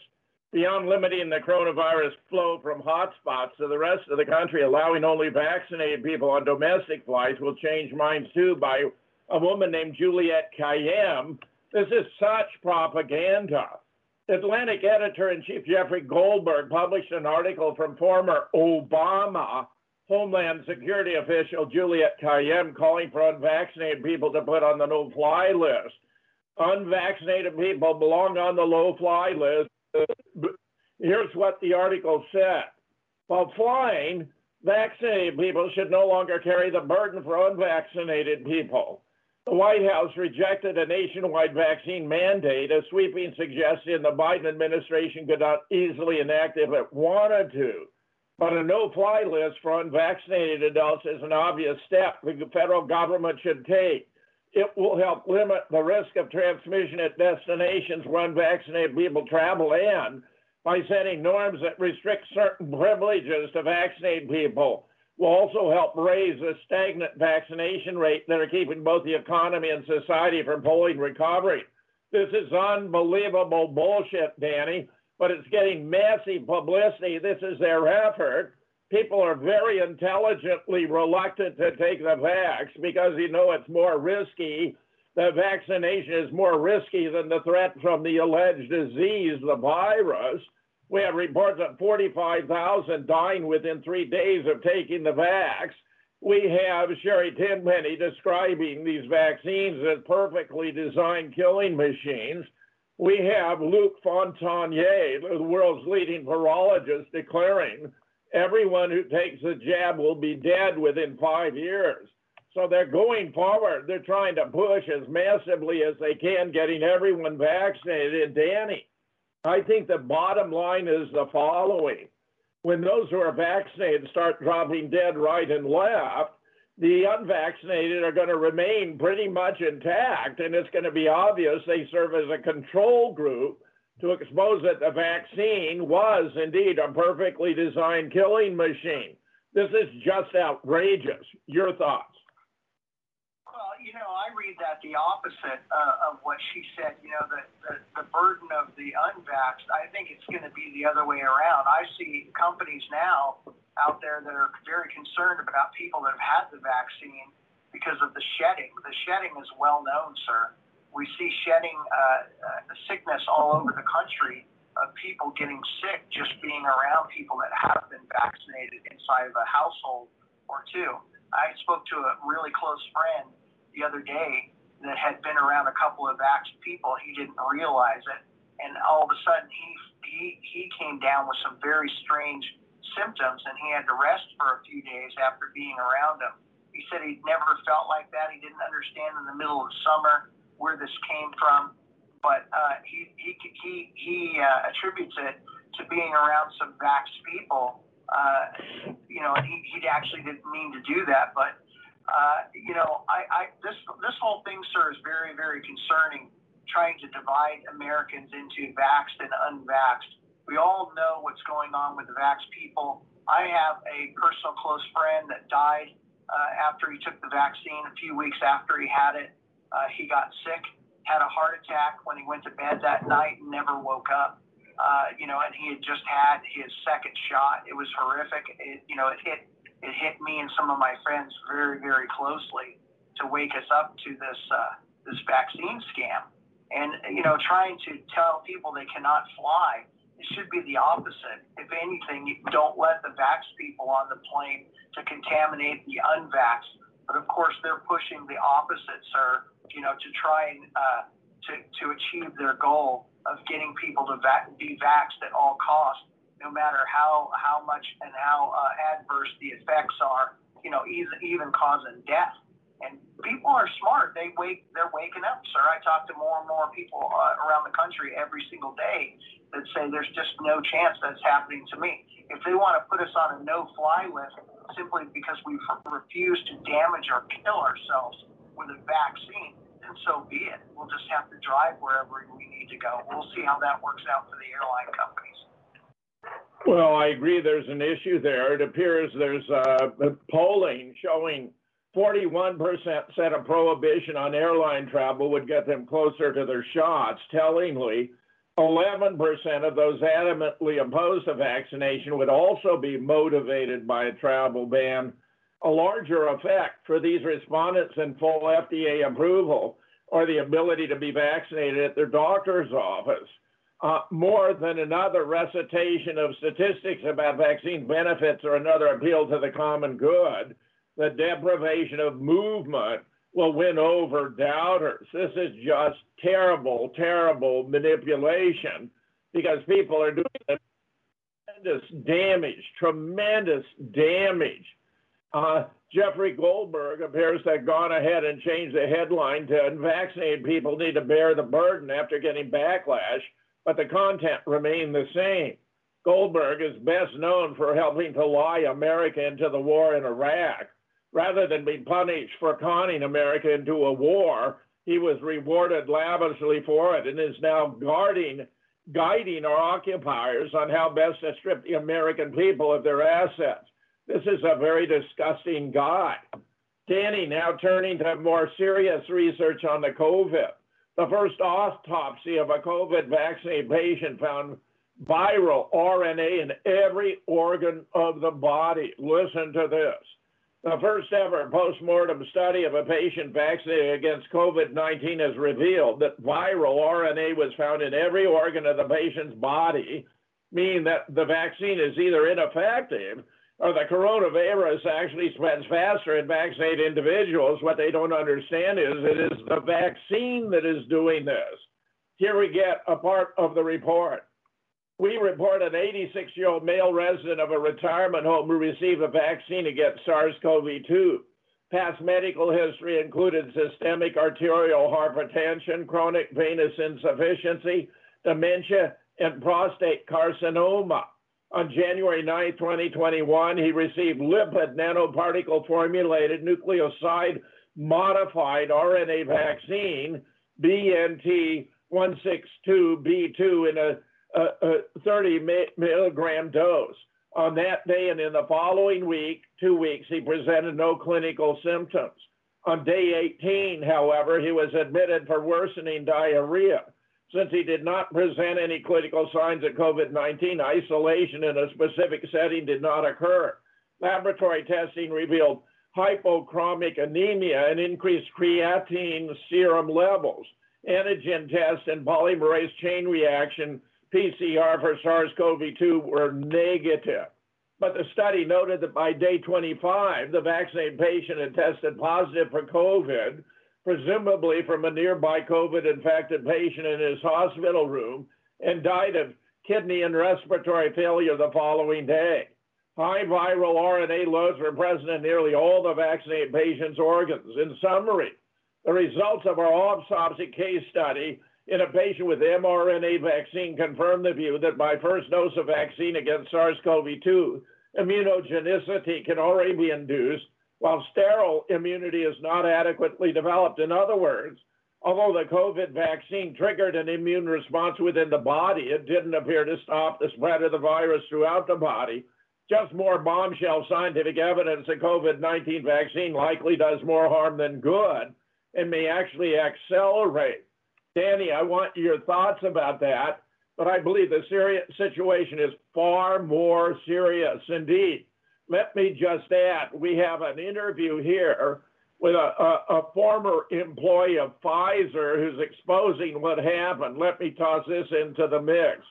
beyond limiting the coronavirus flow from hotspots to the rest of the country, allowing only vaccinated people on domestic flights will change minds too by a woman named Juliette Kayyem. This is such propaganda. Atlantic editor-in-chief Jeffrey Goldberg published an article from former Obama Homeland Security official Juliette Kayyem calling for unvaccinated people to put on the no-fly list. Unvaccinated people belong on the low-fly list. Here's what the article said. While flying, vaccinated people should no longer carry the burden for unvaccinated people. The White House rejected a nationwide vaccine mandate, a sweeping suggestion the Biden administration could not easily enact if it wanted to. But a no-fly list for unvaccinated adults is an obvious step the federal government should take. It will help limit the risk of transmission at destinations where unvaccinated people travel in by setting norms that restrict certain privileges to vaccinated people. Will also help raise the stagnant vaccination rate that are keeping both the economy and society from fully recovering. This is unbelievable bullshit, Danny, but it's getting massive publicity. This is their effort. People are very intelligently reluctant to take the vax because you know it's more risky. The vaccination is more risky than the threat from the alleged disease, the virus. We have reports of forty-five thousand dying within three days of taking the vax. We have Sherry Tenpenny describing these vaccines as perfectly designed killing machines. We have Luc Fontanier, the world's leading virologist, declaring everyone who takes the jab will be dead within five years. So they're going forward. They're trying to push as massively as they can, getting everyone vaccinated. And Danny, I think the bottom line is the following. When those who are vaccinated start dropping dead right and left, the unvaccinated are going to remain pretty much intact, and it's going to be obvious they serve as a control group to expose that the vaccine was indeed a perfectly designed killing machine. This is just outrageous. Your thoughts? Well, you know, I read that the opposite uh, of what she said. You know, the, the, the burden of the unvaxxed, I think it's going to be the other way around. I see companies now out there that are very concerned about people that have had the vaccine because of the shedding. The shedding is well known, sir. We see shedding uh, uh, sickness all over the country of people getting sick just being around people that have been vaccinated inside of a household or two. I spoke to a really close friend the other day that had been around a couple of vaxxed people. He didn't realize it, and all of a sudden he he he came down with some very strange symptoms, and he had to rest for a few days after being around them. He said he'd never felt like that. He didn't understand in the middle of summer where this came from, but uh, he he he he uh, attributes it to being around some vaxxed people. Uh, you know, and he he actually didn't mean to do that, but. Uh, you know, I, I this this whole thing, sir, is very, very concerning, trying to divide Americans into vaxxed and unvaxxed. We all know what's going on with the vaxxed people. I have a personal close friend that died uh, after he took the vaccine. A few weeks after he had it, uh, he got sick, had a heart attack when he went to bed that night and never woke up. Uh, you know, and he had just had his second shot. It was horrific. It, you know, it hit. It hit me and some of my friends very, very closely to wake us up to this uh, this vaccine scam. And, you know, trying to tell people they cannot fly, it should be the opposite. If anything, you don't let the vaxxed people on the plane to contaminate the unvaxxed. But, of course, they're pushing the opposite, sir, you know, to try and uh, to, to achieve their goal of getting people to va- be vaxxed at all costs. No matter how, how much and how uh, adverse the effects are, you know, even, even causing death. And people are smart. They wake, they're waking up, sir. I talk to more and more people uh, around the country every single day that say there's just no chance that's happening to me. If they want to put us on a no-fly list simply because we refuse to damage or kill ourselves with a vaccine, then so be it. We'll just have to drive wherever we need to go. We'll see how that works out for the airline companies. Well, I agree there's an issue there. It appears there's uh, polling showing forty-one percent said a prohibition on airline travel would get them closer to their shots. Tellingly, eleven percent of those adamantly opposed to vaccination would also be motivated by a travel ban. A larger effect for these respondents in full F D A approval or the ability to be vaccinated at their doctor's office. Uh, more than another recitation of statistics about vaccine benefits or another appeal to the common good, the deprivation of movement will win over doubters. This is just terrible, terrible manipulation because people are doing tremendous damage, tremendous damage. Uh, Jeffrey Goldberg appears to have gone ahead and changed the headline to unvaccinated people need to bear the burden after getting backlash, but the content remained the same. Goldberg is best known for helping to lie America into the war in Iraq. Rather than be punished for conning America into a war, he was rewarded lavishly for it and is now guarding, guiding our occupiers on how best to strip the American people of their assets. This is a very disgusting guy. Danny, now turning to more serious research on the COVID. The first autopsy of a COVID vaccinated patient found viral R N A in every organ of the body. Listen to this. The first ever post-mortem study of a patient vaccinated against COVID nineteen has revealed that viral R N A was found in every organ of the patient's body, meaning that the vaccine is either ineffective or the coronavirus actually spreads faster in vaccinated individuals. What they don't understand is it is the vaccine that is doing this. Here we get a part of the report. We report an eighty-six-year-old male resident of a retirement home who received a vaccine against SARS CoV two. Past medical history included systemic arterial hypertension, chronic venous insufficiency, dementia, and prostate carcinoma. On January ninth, twenty twenty-one, he received lipid nanoparticle formulated nucleoside modified R N A vaccine, B N T one sixty-two B two, in a A, a thirty milligram dose. On that day and in the following week, two weeks, he presented no clinical symptoms. On day eighteen, however, he was admitted for worsening diarrhea. Since he did not present any clinical signs of COVID nineteen, isolation in a specific setting did not occur. Laboratory testing revealed hypochromic anemia and increased creatine serum levels. Antigen tests and polymerase chain reaction P C R for SARS CoV two were negative. But the study noted that by day twenty-five, the vaccinated patient had tested positive for COVID, presumably from a nearby COVID-infected patient in his hospital room, and died of kidney and respiratory failure the following day. High viral R N A loads were present in nearly all the vaccinated patient's organs. In summary, the results of our autopsy case study in a patient with mRNA vaccine confirmed the view that by first dose of vaccine against SARS CoV two, immunogenicity can already be induced, while sterile immunity is not adequately developed. In other words, although the COVID vaccine triggered an immune response within the body, it didn't appear to stop the spread of the virus throughout the body. Just more bombshell scientific evidence that COVID nineteen vaccine likely does more harm than good and may actually accelerate. Danny, I want your thoughts about that, but I believe the serious situation is far more serious indeed. Let me just add, we have an interview here with a, a, a former employee of Pfizer who's exposing what happened. Let me toss this into the mix.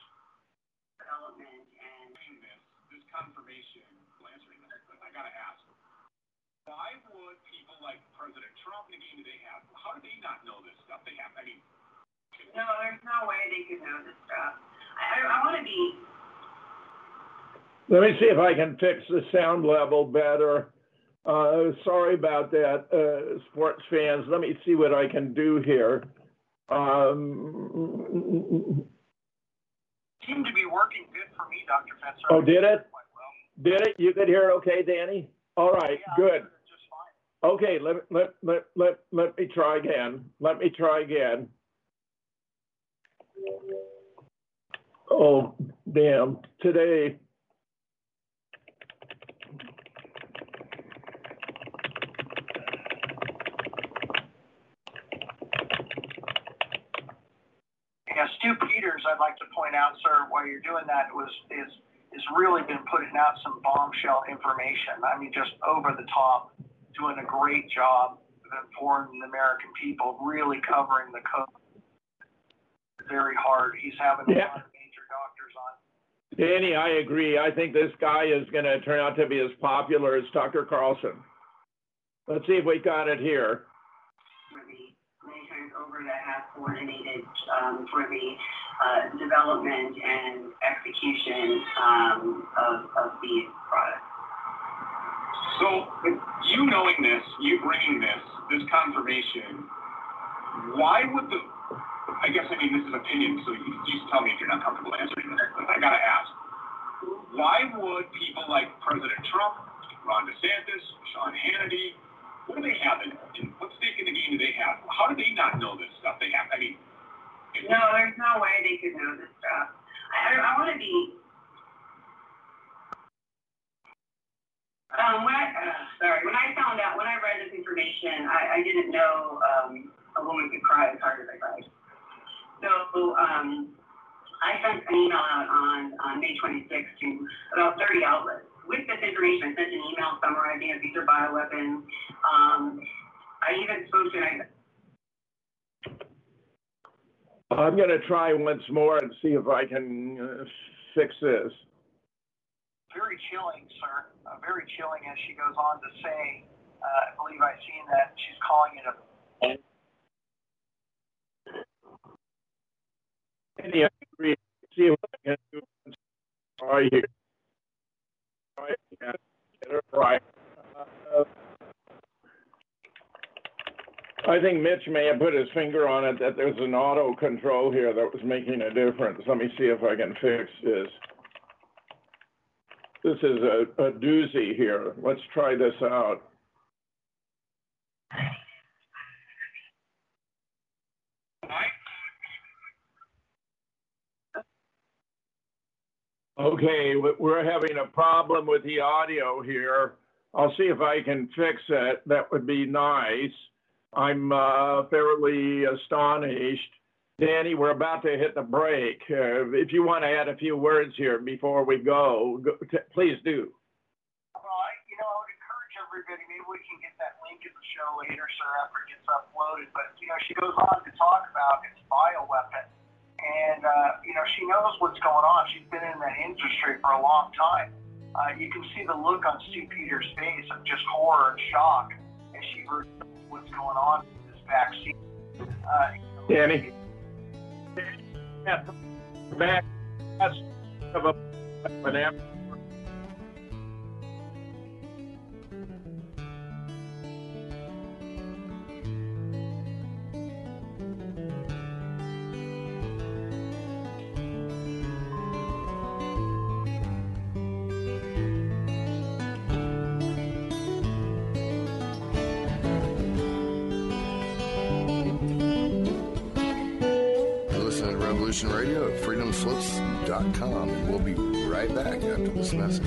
Development and this, this confirmation, answering this, but I gotta ask, why would people like President Trump, and again, do they have, how do they not know this stuff? They have, I mean, no, there's no way they could know this stuff. I, I, I want to be. Let me see if I can fix the sound level better. Uh, sorry about that, uh, sports fans. Let me see what I can do here. Um, seemed to be working good for me, Doctor Fetzer. Oh, did it? Did it? You could hear it okay, Danny? All right, yeah, good. Just fine. Okay, let, let, let, let, let me try again. Let me try again. Oh, damn. Today. Yeah, Stu Peters, I'd like to point out, sir, while you're doing that, was is is really been putting out some bombshell information. I mean, just over the top, doing a great job of informing the American people, really covering the code very hard. He's having a Yeah. lot of major doctors on. Danny, I agree. I think this guy is going to turn out to be as popular as Tucker Carlson. Let's see if we got it here. Many times over that have coordinated um, for the uh, development and execution um, of, of these products. So, you knowing this, you bringing this, this confirmation, why would the, I guess, I mean, this is opinion, so you, you just tell me if you're not comfortable answering this, but I gotta ask, why would people like President Trump, Ron DeSantis, Sean Hannity, what do they have in, in what stake in the game do they have? How do they not know this stuff? They have, I mean, No, there's no way they could know this stuff. I, I, I want to be. Um, when I, uh, sorry, when I found out, when I read this information, I, I didn't know um, a woman could cry as hard as I cried. So um, I sent an email out on, on May twenty-sixth to about thirty outlets. With this information, I sent an email summarizing that these are bioweapons. Um, I even spoke to an I'm going to try once more and see if I can uh, fix this. Very chilling, sir. Uh, very chilling, as she goes on to say, uh, I believe I've seen that she's calling it a. Any agree? See what I can do. Try here. Try again. Get it right. Uh, I think Mitch may have put his finger on it that there's an auto control here that was making a difference. Let me see if I can fix this. This is a, a doozy here. Let's try this out. Okay, we're having a problem with the audio here. I'll see if I can fix it. That would be nice. I'm uh, fairly astonished. Danny, we're about to hit the break. Uh, if you want to add a few words here before we go, go t- please do. Well, I, you know, I would encourage everybody, maybe we can get that link in the show later, sir, after it gets uploaded. But, you know, she goes on to talk about its bioweapon. And, uh, you know, she knows what's going on. She's been in that industry for a long time. Uh, you can see the look on Stu Peters' face of just horror and shock as she heard what's going on with this vaccine. Uh, Danny? Back. That's of a an Radio at freedom slips dot com, and we'll be right back after this message.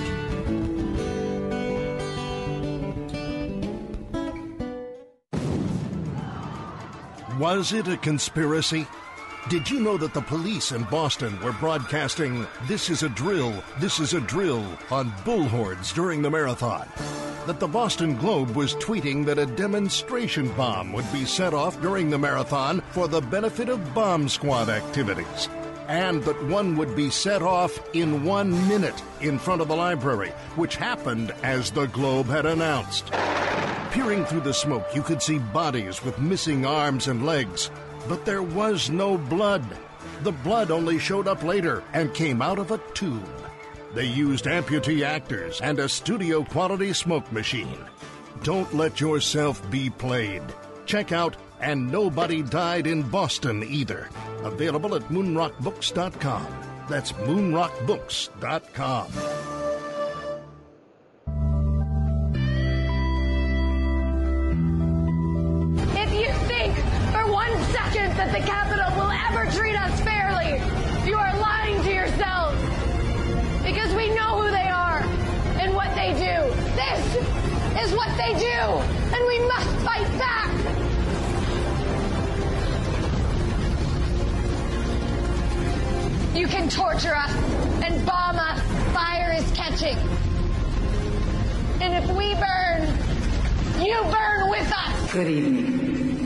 Was it a conspiracy? Did you know that the police in Boston were broadcasting "This is a drill, this is a drill" on bullhorns during the marathon? That the Boston Globe was tweeting that a demonstration bomb would be set off during the marathon for the benefit of bomb squad activities? And that one would be set off in one minute in front of the library, which happened as the Globe had announced. Peering through the smoke, you could see bodies with missing arms and legs. But there was no blood. The blood only showed up later and came out of a tube. They used amputee actors and a studio-quality smoke machine. Don't let yourself be played. Check out And Nobody Died in Boston Either. Available at moonrock books dot com. That's moonrock books dot com. If you think for one second that the Capitol will ever treat us fairly, you are lying to yourselves. Because we know who they are and what they do. This is what they do, and we must fight back. You can torture us and bomb us. Fire is catching. And if we burn, you burn with us. Good evening.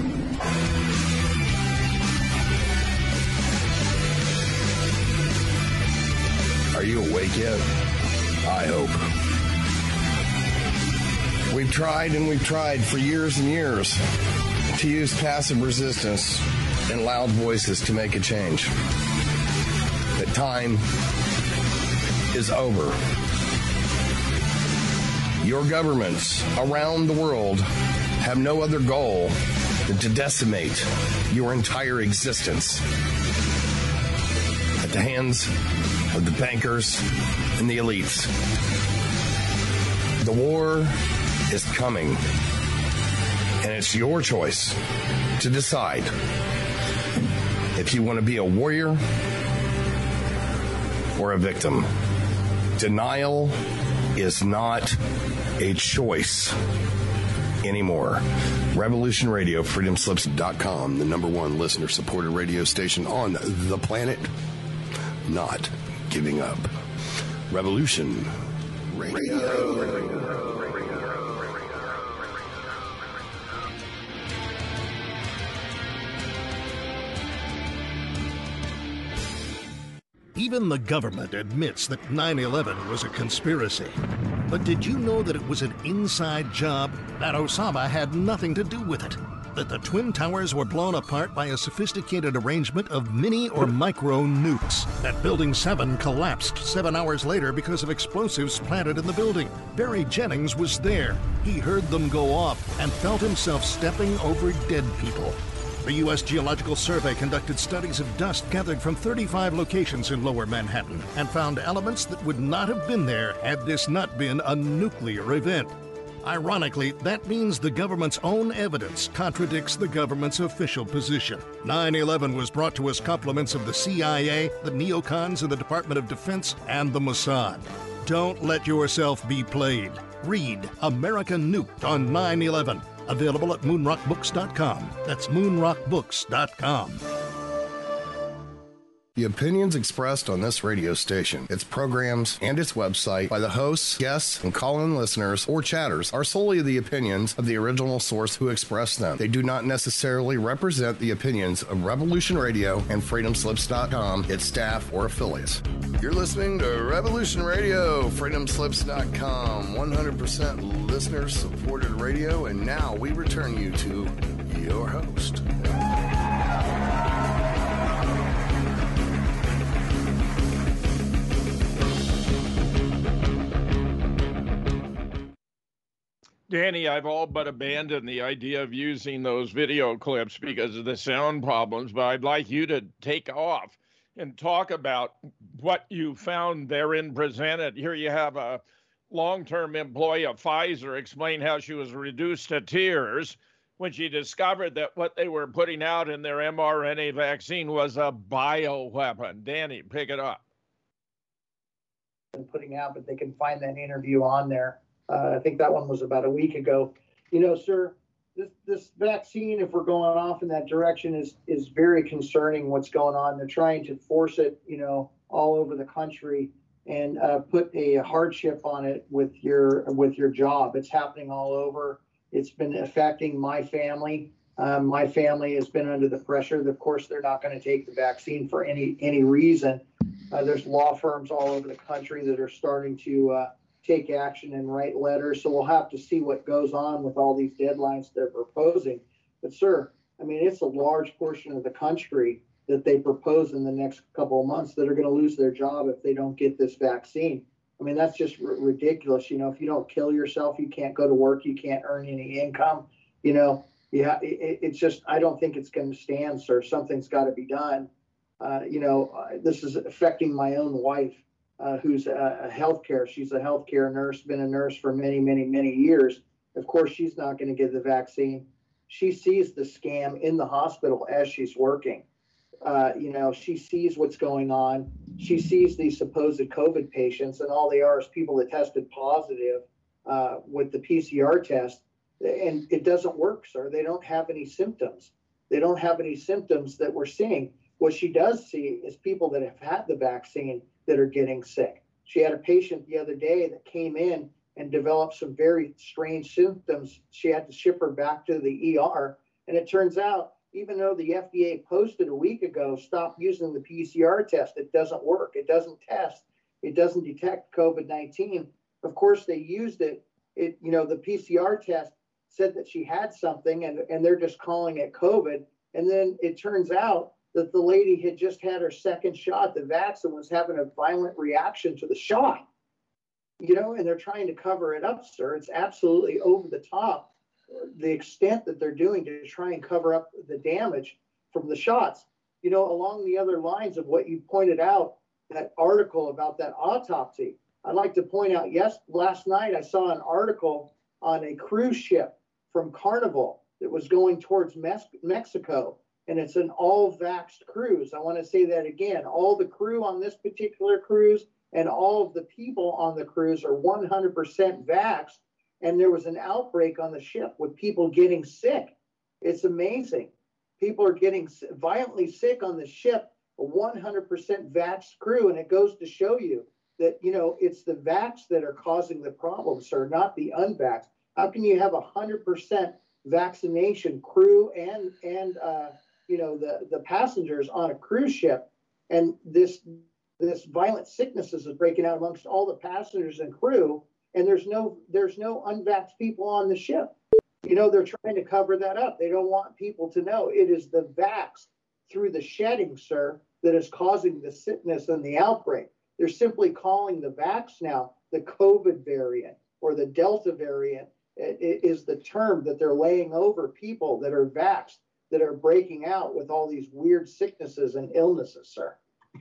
Are you awake yet? I hope. We've tried and we've tried for years and years to use passive resistance and loud voices to make a change. But time is over. Your governments around the world have no other goal than to decimate your entire existence at the hands of the bankers and the elites. The war is coming, and it's your choice to decide if you want to be a warrior or a victim. Denial is not a choice anymore. Revolution Radio, freedom slips dot com, the number one listener-supported radio station on the planet. Not giving up. Revolution Radio. Even the government admits that nine eleven was a conspiracy. But did you know that it was an inside job? That Osama had nothing to do with it? That the Twin Towers were blown apart by a sophisticated arrangement of mini or micro nukes? That Building seven collapsed seven hours later because of explosives planted in the building? Barry Jennings was there. He heard them go off and felt himself stepping over dead people. The U S Geological Survey conducted studies of dust gathered from thirty-five locations in Lower Manhattan and found elements that would not have been there had this not been a nuclear event. Ironically, that means the government's own evidence contradicts the government's official position. nine eleven was brought to us compliments of the C I A, the neocons in the Department of Defense, and the Mossad. Don't let yourself be played. Read America Nuked on nine eleven. Available at moon rock books dot com. That's moon rock books dot com. The opinions expressed on this radio station, its programs, and its website by the hosts, guests, and call-in listeners or chatters are solely the opinions of the original source who expressed them. They do not necessarily represent the opinions of Revolution Radio and freedom slips dot com, its staff, or affiliates. You're listening to Revolution Radio, freedom slips dot com, one hundred percent listener-supported radio, and now we return you to your host. Danny, I've all but abandoned the idea of using those video clips because of the sound problems, but I'd like you to take off and talk about what you found therein presented. Here you have a long-term employee of Pfizer explain how she was reduced to tears when she discovered that what they were putting out in their mRNA vaccine was a bioweapon. Danny, pick it up. Putting out, but they can find that interview on there. Uh, I think that one was about a week ago. You know, sir, this this vaccine, if we're going off in that direction, is is very concerning. What's going on? They're trying to force it, you know, all over the country and uh, put a hardship on it with your with your job. It's happening all over. It's been affecting my family. Um, my family has been under the pressure. Of course, they're not going to take the vaccine for any any reason. Uh, there's law firms all over the country that are starting to uh, take action and write letters. So we'll have to see what goes on with all these deadlines they're proposing. But sir, I mean, it's a large portion of the country that they propose in the next couple of months that are going to lose their job if they don't get this vaccine. I mean, that's just r- ridiculous. You know, if you don't kill yourself, you can't go to work, you can't earn any income. You know, yeah, it, it's just, I don't think it's going to stand, sir. Something's got to be done. Uh, you know, uh, this is affecting my own wife. Uh, who's a, a healthcare. She's a healthcare nurse, been a nurse for many, many, many years. Of course, she's not going to get the vaccine. She sees the scam in the hospital as she's working. Uh, you know, she sees what's going on. She sees these supposed COVID patients, and all they are is people that tested positive uh, with the P C R test. And it doesn't work, sir. They don't have any symptoms. They don't have any symptoms that we're seeing. What she does see is people that have had the vaccine that are getting sick. She had a patient the other day that came in and developed some very strange symptoms. She had to ship her back to the E R. And it turns out, even though the F D A posted a week ago, stop using the P C R test, it doesn't work. It doesn't test. It doesn't detect COVID nineteen. Of course, they used it. It, you know, the P C R test said that she had something, and, and they're just calling it COVID. And then it turns out that the lady had just had her second shot, the vaccine, was having a violent reaction to the shot. You know, and they're trying to cover it up, sir. It's absolutely over the top, the extent that they're doing to try and cover up the damage from the shots. You know, along the other lines of what you pointed out, that article about that autopsy, I'd like to point out, yes, last night I saw an article on a cruise ship from Carnival that was going towards Mes- Mexico, and it's an all-vaxxed cruise. I want to say that again. All the crew on this particular cruise and all of the people on the cruise are one hundred percent vaxxed, and there was an outbreak on the ship with people getting sick. It's amazing. People are getting violently sick on the ship, a one hundred percent vaxxed crew, and it goes to show you that, you know, it's the vaxxed that are causing the problem, sir, not the unvaxxed. How can you have a one hundred percent vaccination crew and, and uh, you know, the, the passengers on a cruise ship, and this this violent sicknesses is breaking out amongst all the passengers and crew, and there's no there's no unvaxxed people on the ship. You know, they're trying to cover that up. They don't want people to know. It is the vax through the shedding, sir, that is causing the sickness and the outbreak. They're simply calling the vax now the COVID variant, or the Delta variant it is the term that they're laying over people that are vaxxed, that are breaking out with all these weird sicknesses and illnesses, sir.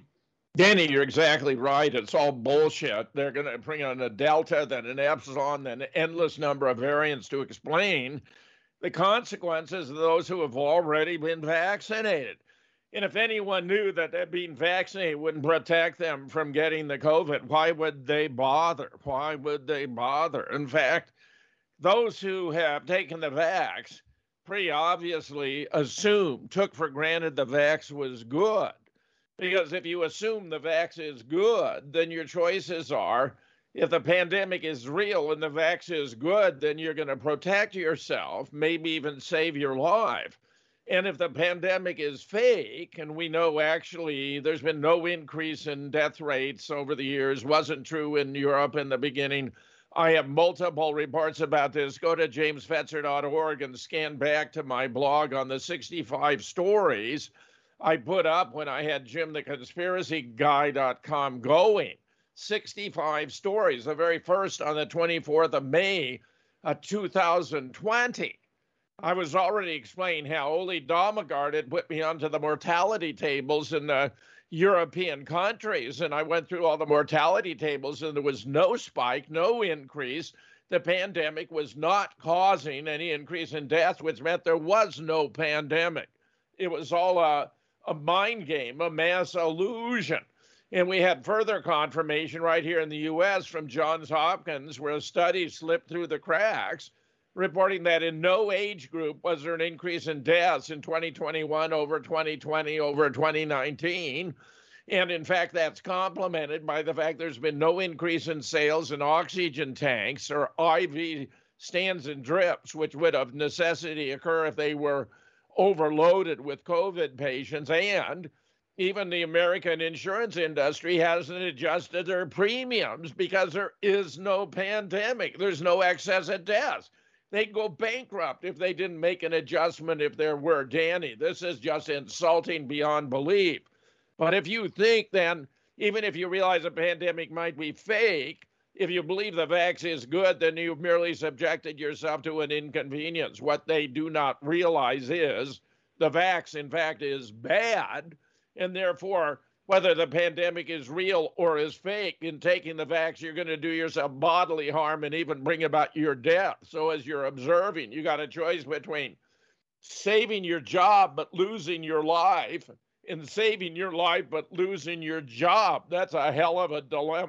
Danny, you're exactly right. It's all bullshit. They're going to bring on a Delta, then an Epsilon, then an endless number of variants to explain the consequences of those who have already been vaccinated. And if anyone knew that being vaccinated wouldn't protect them from getting the COVID, why would they bother? Why would they bother? In fact, those who have taken the vax pretty obviously assumed, took for granted the vax was good. Because if you assume the vax is good, then your choices are, if the pandemic is real and the vax is good, then you're going to protect yourself, maybe even save your life. And if the pandemic is fake, and we know actually there's been no increase in death rates over the years, wasn't true in Europe in the beginning. I have multiple reports about this. Go to james fetzer dot org and scan back to my blog on the sixty-five stories I put up when I had jim the conspiracy guy dot com going. sixty-five stories, the very first on the twenty-fourth of May, uh, two thousand twenty. I was already explaining how Ole Domagard had put me onto the mortality tables in the European countries, and I went through all the mortality tables, and there was no spike, no increase. The pandemic was not causing any increase in death, which meant there was no pandemic. It was all a, a mind game, a mass illusion. And we had further confirmation right here in the U S from Johns Hopkins, where a study slipped through the cracks, reporting that in no age group was there an increase in deaths in twenty twenty-one over twenty twenty over twenty nineteen. And in fact, that's complemented by the fact there's been no increase in sales in oxygen tanks or I V stands and drips, which would of necessity occur if they were overloaded with COVID patients. And even the American insurance industry hasn't adjusted their premiums because there is no pandemic. There's no excess of deaths. They'd go bankrupt if they didn't make an adjustment if there were. Danny, this is just insulting beyond belief. But if you think then, even if you realize a pandemic might be fake, if you believe the vax is good, then you've merely subjected yourself to an inconvenience. What they do not realize is the vax, in fact, is bad, and therefore, whether the pandemic is real or is fake, in taking the vax, you're going to do yourself bodily harm and even bring about your death. So as you're observing, you got a choice between saving your job but losing your life and saving your life but losing your job. That's a hell of a dilemma.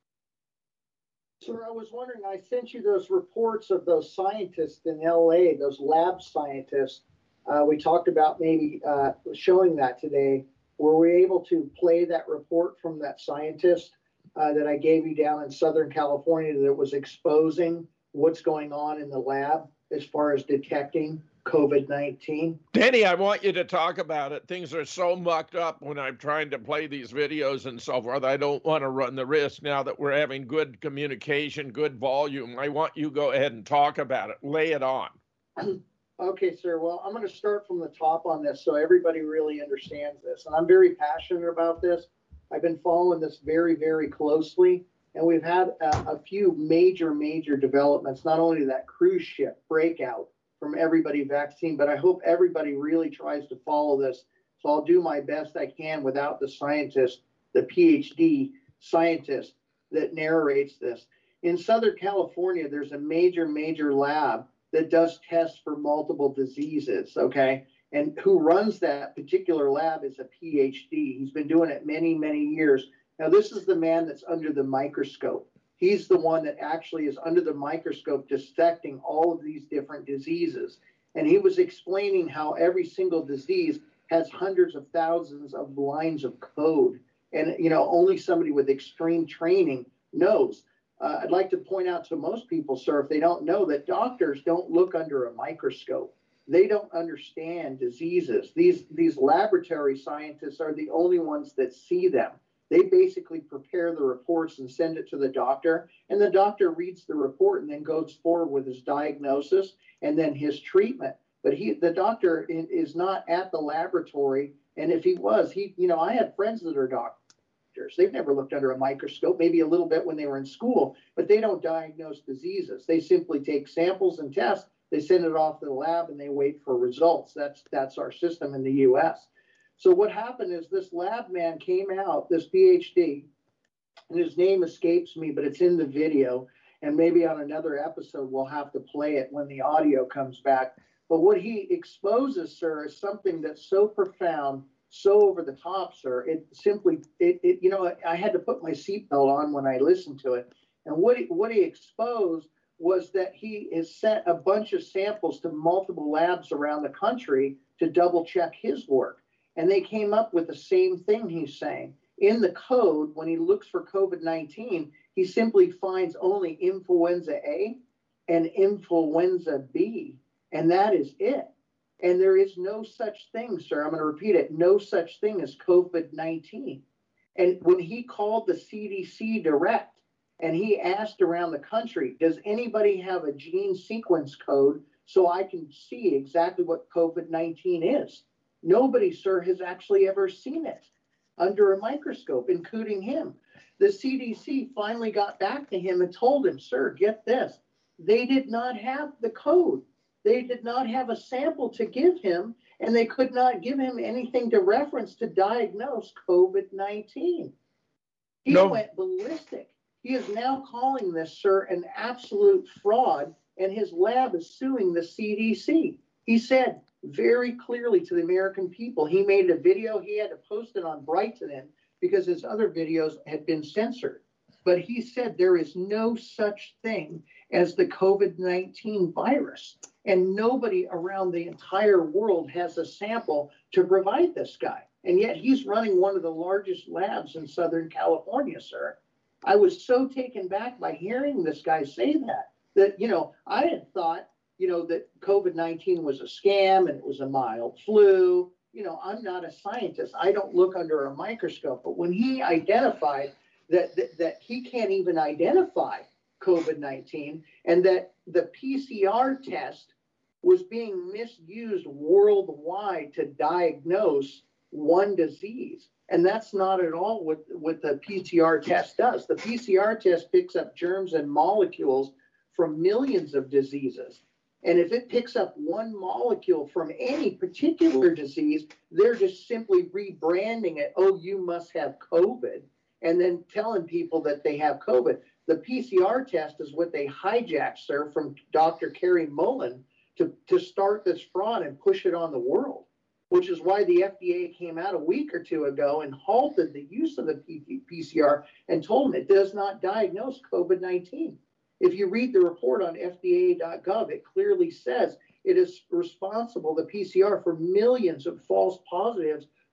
Sir, I was wondering, I sent you those reports of those scientists in L A, those lab scientists. Uh, we talked about maybe uh, showing that today. Were we able to play that report from that scientist uh, that I gave you down in Southern California that was exposing what's going on in the lab as far as detecting COVID nineteen? Danny, I want you to talk about it. Things are so mucked up when I'm trying to play these videos and so forth. I don't want to run the risk now that we're having good communication, good volume. I want you to go ahead and talk about it. Lay it on. Okay, sir. Well, I'm going to start from the top on this so everybody really understands this. And I'm very passionate about this. I've been following this very, very closely. And we've had a, a few major, major developments, not only that cruise ship breakout from everybody vaccine, but I hope everybody really tries to follow this. So I'll do my best I can without the scientist, the PhD scientist that narrates this. In Southern California, there's a major, major lab that does tests for multiple diseases, okay? And who runs that particular lab is a PhD. He's been doing it many, many years. Now, this is the man that's under the microscope. He's the one that actually is under the microscope dissecting all of these different diseases. And he was explaining how every single disease has hundreds of thousands of lines of code. And, you know, only somebody with extreme training knows. Uh, I'd like to point out to most people, sir, if they don't know, that doctors don't look under a microscope. They don't understand diseases. These, these laboratory scientists are the only ones that see them. They basically prepare the reports and send it to the doctor, and the doctor reads the report and then goes forward with his diagnosis and then his treatment. But he, the doctor is not at the laboratory, and if he was, he, you know, I have friends that are doctors. They've never looked under a microscope, maybe a little bit when they were in school, but they don't diagnose diseases. They simply take samples and tests, they send it off to the lab, and they wait for results. That's that's our system in the U S So what happened is this lab man came out, this PhD, and his name escapes me, but it's in the video. And maybe on another episode, we'll have to play it when the audio comes back. But what he exposes, sir, is something that's so profound, so over the top, sir. It simply, it, it you know, I had to put my seatbelt on when I listened to it. And what he, what he exposed was that he has sent a bunch of samples to multiple labs around the country to double check his work. And they came up with the same thing he's saying. In the code, when he looks for COVID nineteen, he simply finds only influenza A and influenza B, and that is it. And there is no such thing, sir, I'm going to repeat it, no such thing as COVID nineteen. And when he called the C D C direct and he asked around the country, does anybody have a gene sequence code so I can see exactly what COVID nineteen is? Nobody, sir, has actually ever seen it under a microscope, including him. The C D C finally got back to him and told him, sir, get this. They did not have the code. They did not have a sample to give him, and they could not give him anything to reference to diagnose COVID nineteen. He no. went ballistic. He is now calling this, sir, an absolute fraud, and his lab is suing the C D C. He said very clearly to the American people, he made a video, he had to post it on Brighton because his other videos had been censored. But he said there is no such thing as the COVID nineteen virus. And nobody around the entire world has a sample to provide this guy. And yet he's running one of the largest labs in Southern California, sir. I was so taken back by hearing this guy say that, that, you know, I had thought, you know, that COVID nineteen was a scam and it was a mild flu. You know, I'm not a scientist. I don't look under a microscope. But when he identified that, that, that he can't even identify COVID nineteen and that the P C R test was being misused worldwide to diagnose one disease. And that's not at all what, what the P C R test does. The P C R test picks up germs and molecules from millions of diseases. And if it picks up one molecule from any particular disease, they're just simply rebranding it. Oh, you must have COVID, and then telling people that they have COVID. The P C R test is what they hijacked, sir, from Doctor Kerry Mullen to, to start this fraud and push it on the world, which is why the F D A came out a week or two ago and halted the use of the P C R and told them it does not diagnose COVID nineteen. If you read the report on F D A dot gov, it clearly says it is responsible, the P C R, for millions of false positives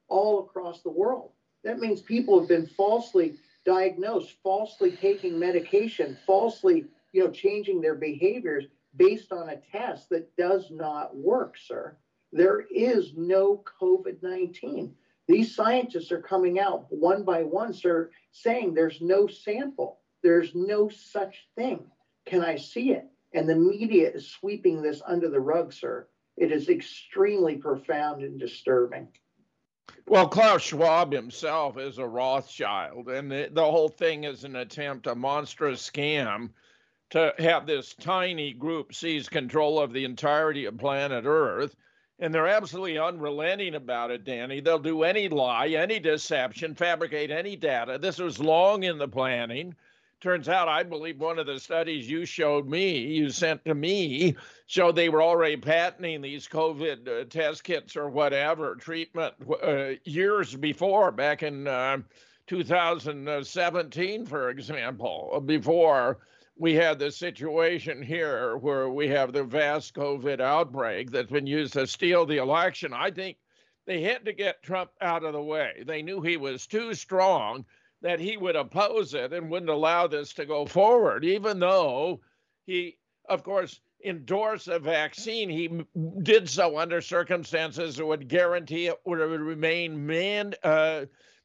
all across the world. That means people have been falsely diagnosed, falsely taking medication, falsely, you know, changing their behaviors based on a test that does not work, sir. There is no COVID nineteen. These scientists are coming out one by one, sir, saying there's no sample. There's no such thing. Can I see it? And the media is sweeping this under the rug, sir. It is extremely profound and disturbing. Well, Klaus Schwab himself is a Rothschild, and the, the whole thing is an attempt, a monstrous scam to have this tiny group seize control of the entirety of planet Earth. And they're absolutely unrelenting about it, Danny. They'll do any lie, any deception, fabricate any data. This was long in the planning. Turns out, I believe one of the studies you showed me, you sent to me, showed they were already patenting these COVID uh, test kits or whatever, treatment uh, years before, back in uh, two thousand seventeen, for example, before we had the situation here where we have the vast COVID outbreak that's been used to steal the election. I think they had to get Trump out of the way. They knew he was too strong, that he would oppose it and wouldn't allow this to go forward, even though he, of course, endorsed a vaccine. He did so under circumstances that would guarantee it would remain man, uh,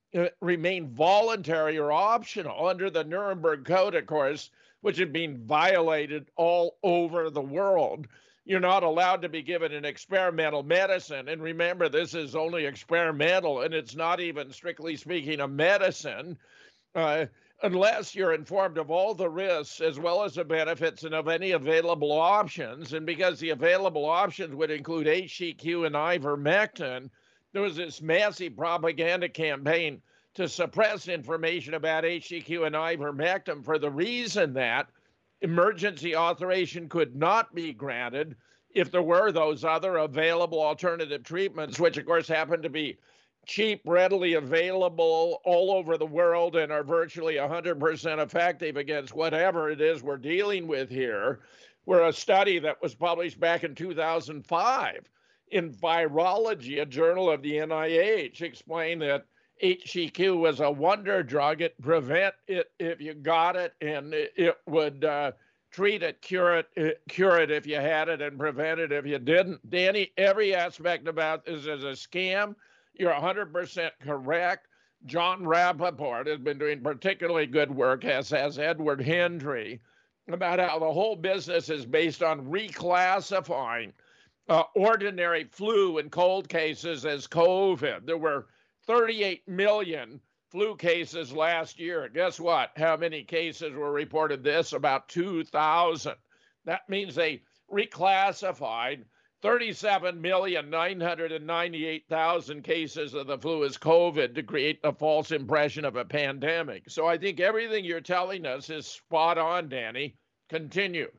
remain voluntary or optional under the Nuremberg Code, of course, which had been violated all over the world. You're not allowed to be given an experimental medicine. And remember, this is only experimental, and it's not even, strictly speaking, a medicine, uh, unless you're informed of all the risks as well as the benefits and of any available options. And because the available options would include H C Q and ivermectin, there was this massive propaganda campaign to suppress information about H C Q and ivermectin for the reason that emergency authorization could not be granted if there were those other available alternative treatments, which of course happen to be cheap, readily available all over the world and are virtually one hundred percent effective against whatever it is we're dealing with here. Where a study that was published back in two thousand five in Virology, a journal of the N I H, explained that H C Q was a wonder drug. It prevent it if you got it, and it, it would uh, treat it, cure it, cure it if you had it, and prevent it if you didn't. Danny, every aspect about this is a scam. You're one hundred percent correct. John Rappaport has been doing particularly good work, as has Edward Hendry, about how the whole business is based on reclassifying uh, ordinary flu and cold cases as COVID. There were thirty-eight million flu cases last year. Guess what? How many cases were reported this? About two thousand. That means they reclassified thirty-seven million nine hundred ninety-eight thousand cases of the flu as COVID to create a false impression of a pandemic. So I think everything you're telling us is spot on, Danny. Continue.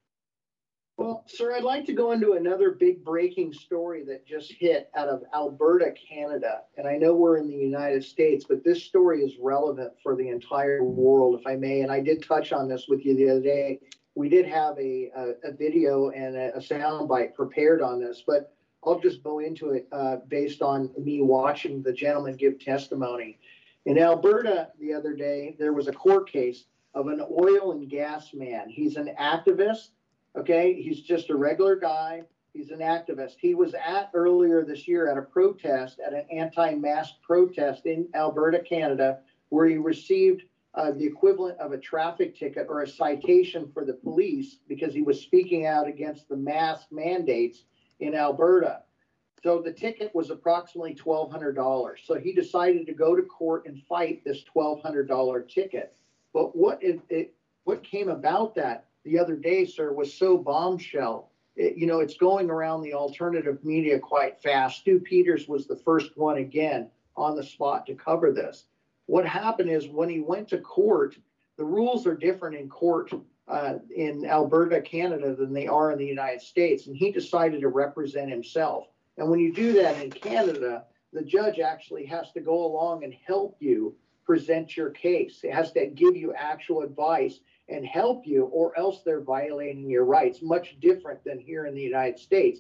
Well, sir, I'd like to go into another big breaking story that just hit out of Alberta, Canada. And I know we're in the United States, but this story is relevant for the entire world, if I may. And I did touch on this with you the other day. We did have a, a, a video and a, a soundbite prepared on this, but I'll just go into it uh, based on me watching the gentleman give testimony. In Alberta the other day, there was a court case of an oil and gas man. He's an activist. Okay, he's just a regular guy. He's an activist. He was at earlier this year at a protest, at an anti-mask protest in Alberta, Canada, where he received uh, the equivalent of a traffic ticket or a citation for the police because he was speaking out against the mask mandates in Alberta. So the ticket was approximately twelve hundred dollars. So he decided to go to court and fight this twelve hundred dollars ticket. But what it, it what came about that the other day, sir, was so bombshell. It, you know, it's going around the alternative media quite fast. Stu Peters was the first one again on the spot to cover this. What happened is when he went to court, the rules are different in court uh, in Alberta, Canada, than they are in the United States. And he decided to represent himself. And when you do that in Canada, the judge actually has to go along and help you present your case. It has to give you actual advice and help you, or else they're violating your rights, much different than here in the United States.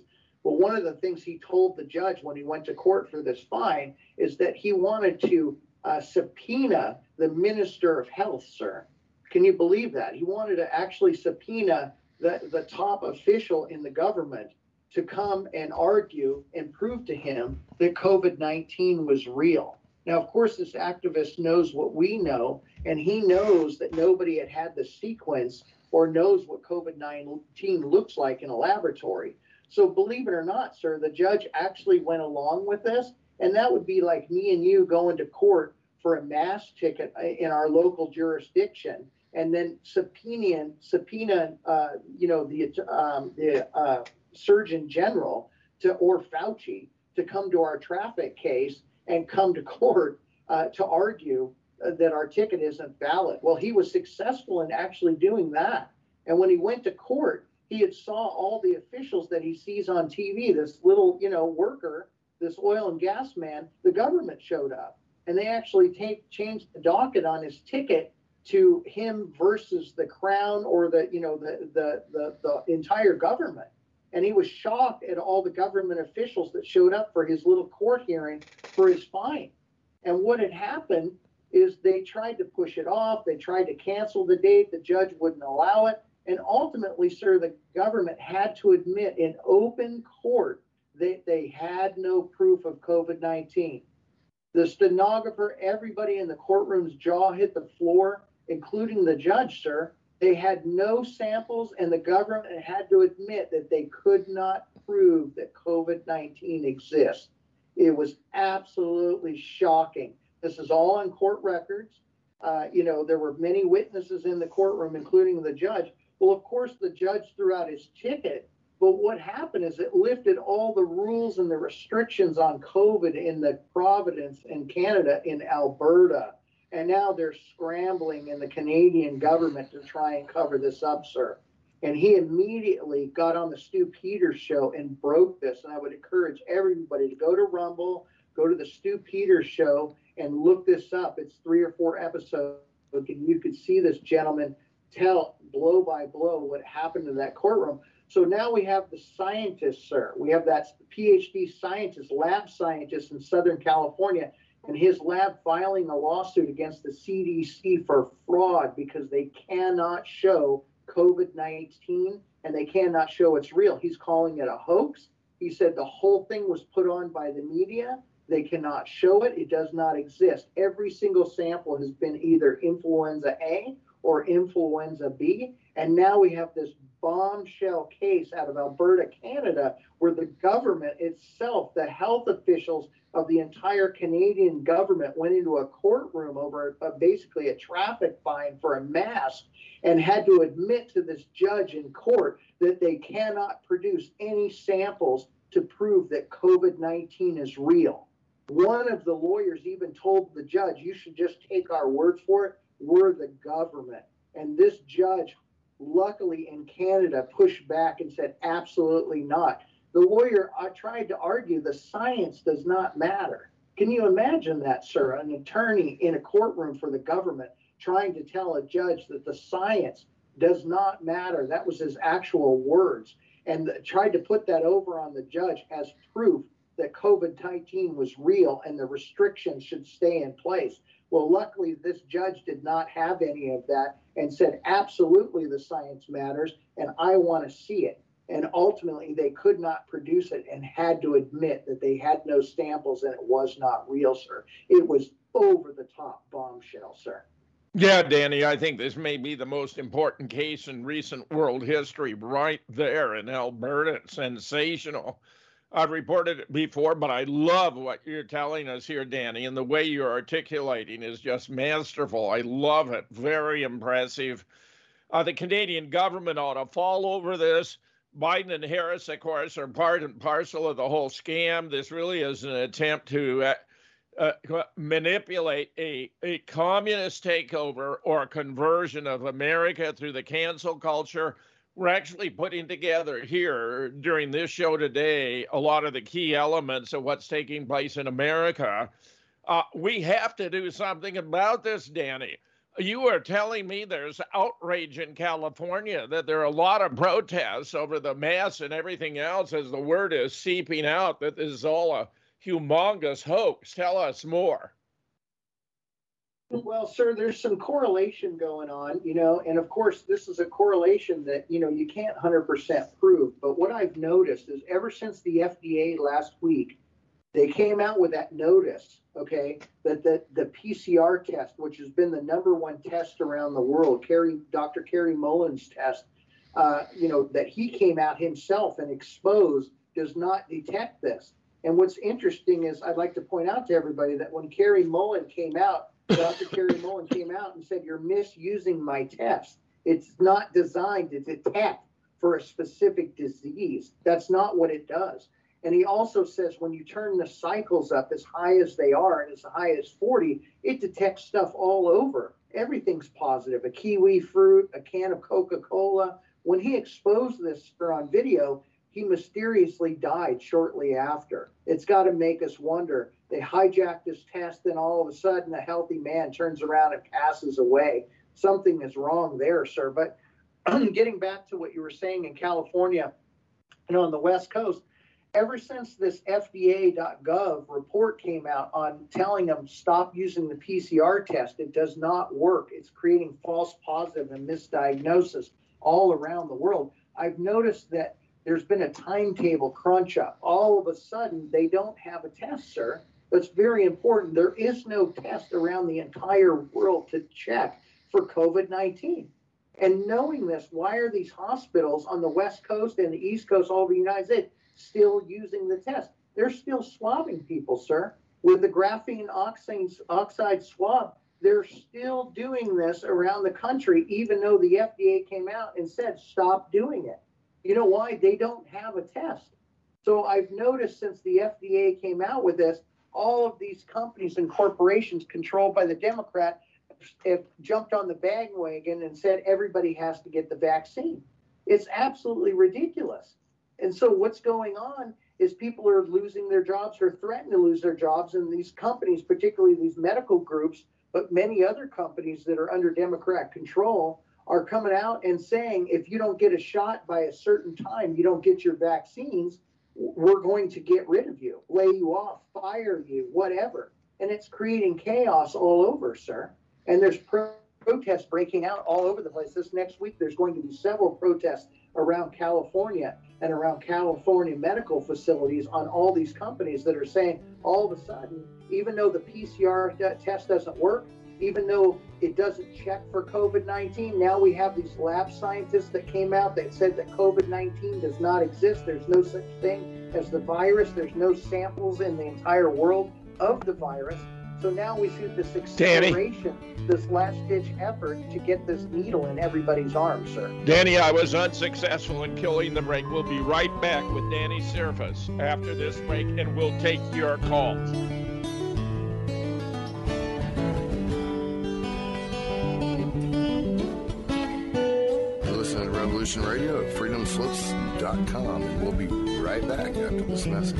Well, one of the things he told the judge when he went to court for this fine is that he wanted to uh, subpoena the Minister of Health, sir. Can you believe that? He wanted to actually subpoena the, the top official in the government to come and argue and prove to him that COVID nineteen was real. Now, of course, this activist knows what we know, and he knows that nobody had had the sequence or knows what COVID nineteen looks like in a laboratory. So believe it or not, sir, the judge actually went along with this, and that would be like me and you going to court for a mass ticket in our local jurisdiction, and then subpoenaing, subpoena, uh, you know, the um, the uh, Surgeon General to or Fauci to come to our traffic case and come to court uh, to argue uh, that our ticket isn't valid. Well, he was successful in actually doing that, and when he went to court, he had saw all the officials that he sees on T V. This little, you know, worker, this oil and gas man. The government showed up, and they actually take, changed the docket on his ticket to him versus the crown or the, you know, the the the, the entire government. And he was shocked at all the government officials that showed up for his little court hearing for his fine. And what had happened is they tried to push it off. They tried to cancel the date. The judge wouldn't allow it. And ultimately, sir, the government had to admit in open court that they had no proof of COVID nineteen. The stenographer, everybody in the courtroom's jaw hit the floor, including the judge, sir. They had no samples, and the government had to admit that they could not prove that COVID nineteen exists. It was absolutely shocking. This is all on court records. Uh, you know, there were many witnesses in the courtroom, including the judge. Well, of course, the judge threw out his ticket, but what happened is it lifted all the rules and the restrictions on COVID in the Providence in Canada, in Alberta. And now they're scrambling in the Canadian government to try and cover this up, sir. And he immediately got on the Stu Peters show and broke this. And I would encourage everybody to go to Rumble, go to the Stu Peters show and look this up. It's three or four episodes. And you could see this gentleman tell blow by blow what happened in that courtroom. So now we have the scientist, sir. We have that PhD scientist, lab scientist in Southern California, and his lab filing a lawsuit against the C D C for fraud because they cannot show COVID nineteen and they cannot show it's real. He's calling it a hoax. He said the whole thing was put on by the media. They cannot show it. It does not exist. Every single sample has been either influenza A or influenza B. And now we have this bombshell case out of Alberta, Canada, where the government itself, the health officials of the entire Canadian government went into a courtroom over a, basically a traffic fine for a mask and had to admit to this judge in court that they cannot produce any samples to prove that COVID nineteen is real. One of the lawyers even told the judge, you should just take our word for it. We're the government. And this judge, luckily in Canada, pushed back and said, absolutely not. The lawyer uh, tried to argue the science does not matter. Can you imagine that, sir? An attorney in a courtroom for the government trying to tell a judge that the science does not matter. That was his actual words. And the, tried to put that over on the judge as proof that COVID nineteen was real and the restrictions should stay in place. Well, luckily, this judge did not have any of that and said, absolutely, the science matters, and I want to see it. And ultimately, they could not produce it and had to admit that they had no samples and it was not real, sir. It was over the top bombshell, sir. Yeah, Danny, I think this may be the most important case in recent world history right there in Alberta. It's sensational. I've reported it before, but I love what you're telling us here, Danny, and the way you're articulating is just masterful. I love it. Very impressive. Uh, the Canadian government ought to fall over this. Biden and Harris, of course, are part and parcel of the whole scam. This really is an attempt to uh, uh, manipulate a, a communist takeover or conversion of America through the cancel culture. We're actually putting together here during this show today a lot of the key elements of what's taking place in America. Uh, we have to do something about this, Danny. You were telling me there's outrage in California, that there are a lot of protests over the mask and everything else as the word is seeping out that this is all a humongous hoax. Tell us more. Well, sir, there's some correlation going on, you know, and of course, this is a correlation that, you know, you can't one hundred percent prove. But what I've noticed is ever since the F D A last week, they came out with that notice, okay, that the, the P C R test, which has been the number one test around the world, Kerry, Doctor Kerry Mullen's test, uh, you know, that he came out himself and exposed, does not detect this. And what's interesting is I'd like to point out to everybody that when Kerry Mullen came out, Doctor Kerry Mullen came out and said, you're misusing my test. It's not designed to detect for a specific disease. That's not what it does. And he also says when you turn the cycles up as high as they are and as high as forty, it detects stuff all over. Everything's positive. A kiwi fruit, a can of Coca-Cola. When he exposed this on video, he mysteriously died shortly after. It's got to make us wonder. They hijacked this test, and all of a sudden a healthy man turns around and passes away. Something is wrong there, sir. But getting back to what you were saying in California and on the West Coast, ever since this F D A dot gov report came out on telling them stop using the P C R test, it does not work. It's creating false positive and misdiagnosis all around the world. I've noticed that there's been a timetable crunch up. All of a sudden, they don't have a test, sir. That's very important. There is no test around the entire world to check for COVID nineteen. And knowing this, why are these hospitals on the West Coast and the East Coast, all over the United States, still using the test? They're still swabbing people, sir, with the graphene oxide, oxide swab. They're still doing this around the country, even though the F D A came out and said, stop doing it. You know why? They don't have a test. So I've noticed since the F D A came out with this, all of these companies and corporations controlled by the Democrat have jumped on the bandwagon and said everybody has to get the vaccine. It's absolutely ridiculous. And so what's going on is people are losing their jobs or threatening to lose their jobs. And these companies, particularly these medical groups, but many other companies that are under Democrat control, are coming out and saying, if you don't get a shot by a certain time, you don't get your vaccines, we're going to get rid of you, lay you off, fire you, whatever. And it's creating chaos all over, sir. And there's pro- protests breaking out all over the place. This next week, there's going to be several protests around California and around California medical facilities on all these companies that are saying all of a sudden, even though the P C R test doesn't work, even though it doesn't check for COVID nineteen, now we have these lab scientists that came out that said that COVID nineteen does not exist. There's no such thing as the virus. There's no samples in the entire world of the virus. So now we see this acceleration, Danny, this last-ditch effort to get this needle in everybody's arm, sir. Danny, I was unsuccessful in killing the break. We'll be right back with Danny Surface after this break, and we'll take your calls. Revolution Radio at freedom slips dot com, and we'll be right back after this message.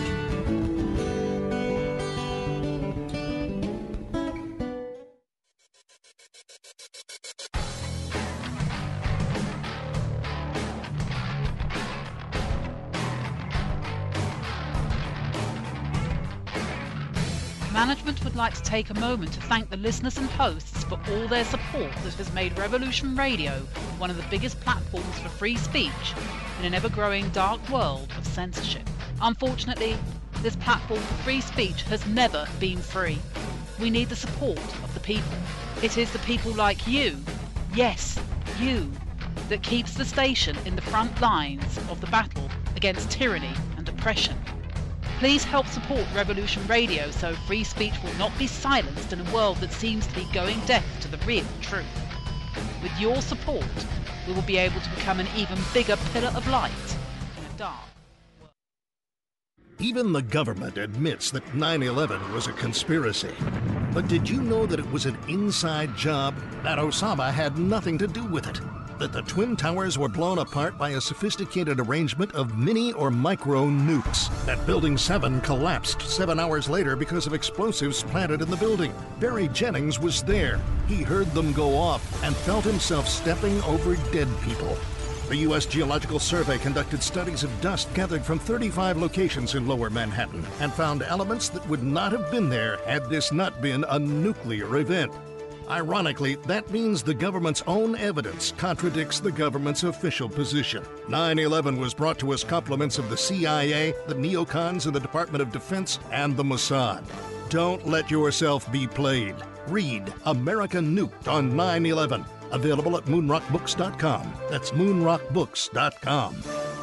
Management would like to take a moment to thank the listeners and hosts for all their support that has made Revolution Radio one of the biggest platforms for free speech in an ever-growing dark world of censorship. Unfortunately, this platform for free speech has never been free. We need the support of the people. It is the people like you, yes, you, that keeps the station in the front lines of the battle against tyranny and oppression. Please help support Revolution Radio so free speech will not be silenced in a world that seems to be going deaf to the real truth. With your support, we will be able to become an even bigger pillar of light in a dark world. Even the government admits that nine eleven was a conspiracy. But did you know that it was an inside job? That Osama had nothing to do with it. that the Twin Towers were blown apart by a sophisticated arrangement of mini or micro nukes. That Building seven collapsed seven hours later because of explosives planted in the building. Barry Jennings was there. He heard them go off and felt himself stepping over dead people. The U S Geological Survey conducted studies of dust gathered from thirty-five locations in Lower Manhattan and found elements that would not have been there had this not been a nuclear event. Ironically, that means the government's own evidence contradicts the government's official position. nine eleven was brought to us compliments of the C I A, the neocons in the Department of Defense, and the Mossad. Don't let yourself be played. Read America Nuked on nine eleven. Available at moonrock books dot com. That's moonrock books dot com.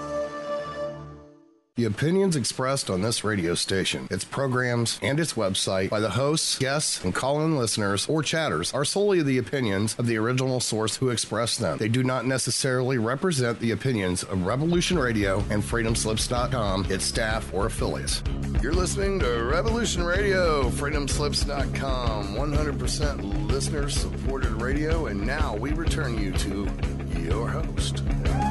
The opinions expressed on this radio station, its programs, and its website by the hosts, guests, and call-in listeners or chatters are solely the opinions of the original source who expressed them. They do not necessarily represent the opinions of Revolution Radio and freedom slips dot com, its staff, or affiliates. You're listening to Revolution Radio, freedom slips dot com, one hundred percent listener-supported radio, and now we return you to your host.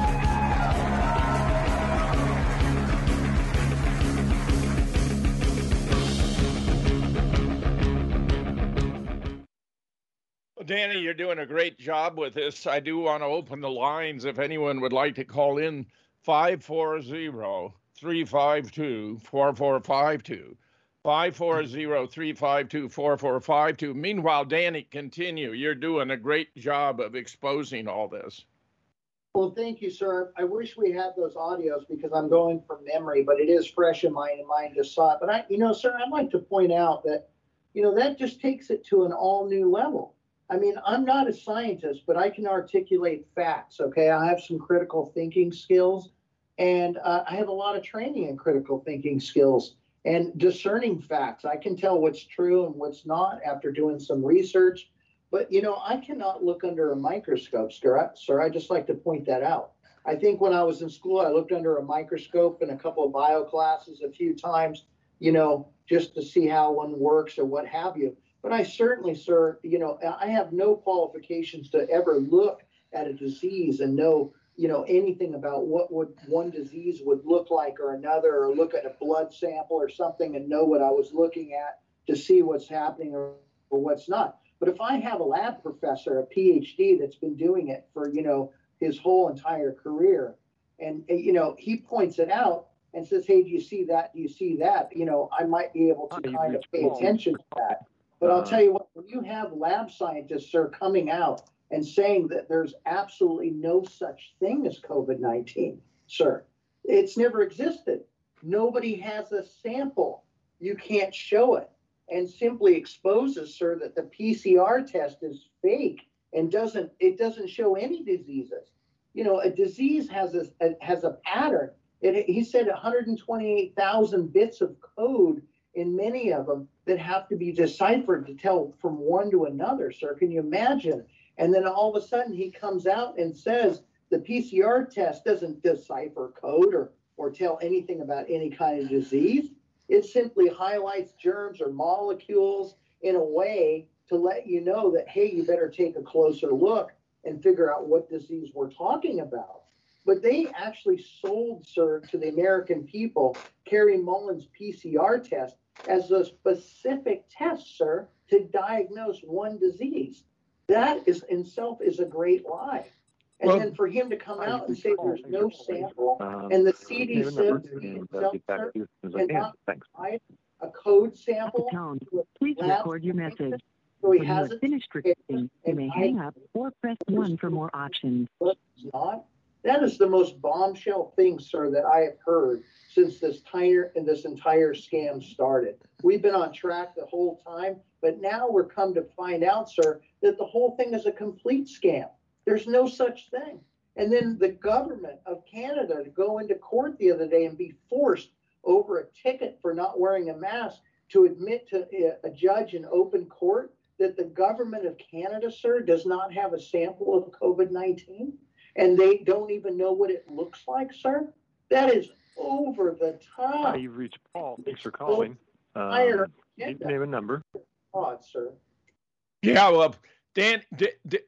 Danny, you're doing a great job with this. I do want to open the lines if anyone would like to call in. Five four zero, three five two, four four five two. five four zero, three five two, four four five two. Meanwhile, Danny, continue. You're doing a great job of exposing all this. Well, thank you, sir. I wish we had those audios because I'm going from memory, but it is fresh in my mind. Just saw it. But I, you know, sir, I'd like to point out that, you know, that just takes it to an all new level. I mean, I'm not a scientist, but I can articulate facts, okay? I have some critical thinking skills, and uh, I have a lot of training in critical thinking skills and discerning facts. I can tell what's true and what's not after doing some research. But, you know, I cannot look under a microscope, sir. Sir, I just like to point that out. I think when I was in school, I looked under a microscope in a couple of bio classes a few times, you know, just to see how one works or what have you. But I certainly, sir, you know, I have no qualifications to ever look at a disease and know, you know, anything about what would one disease would look like or another, or look at a blood sample or something and know what I was looking at to see what's happening or, or what's not. But if I have a lab professor, a P H D that's been doing it for, you know, his whole entire career, and, you know, he points it out and says, hey, do you see that? Do you see that? You know, I might be able to kind of pay attention to that. But I'll tell you what, when you have lab scientists, sir, coming out and saying that there's absolutely no such thing as COVID nineteen, sir, it's never existed. Nobody has a sample. You can't show it, and simply exposes, sir, that the P C R test is fake and doesn't, it doesn't show any diseases. You know, a disease has a, a has a pattern. It, he said one hundred twenty-eight thousand bits of code in many of them that have to be deciphered to tell from one to another, sir. Can you imagine? And then all of a sudden he comes out and says the P C R test doesn't decipher code or, or tell anything about any kind of disease. It simply highlights germs or molecules in a way to let you know that, hey, you better take a closer look and figure out what disease we're talking about. But they actually sold, sir, to the American people, Kerry Mullen's P C R test as a specific test, sir, to diagnose one disease. That is in itself is a great lie. And well, then for him to come out and say there's no sample, um, and the C D C itself, sir, cannot provide a code sample. Please record your message. So he when has you are finished recording, you may hang up or press one for more options. Not. That is the most bombshell thing, sir, that I have heard since this entire and this entire scam started. We've been on track the whole time, but now we're come to find out, sir, that the whole thing is a complete scam. There's no such thing. And then the government of Canada to go into court the other day and be forced over a ticket for not wearing a mask to admit to a judge in open court that the government of Canada, sir, does not have a sample of COVID nineteen. And they don't even know what it looks like, sir. That is over the top. Hi, you've reached Paul. Thanks for calling. Um, name a number. Odd, sir. Yeah, well, Dan, D- D-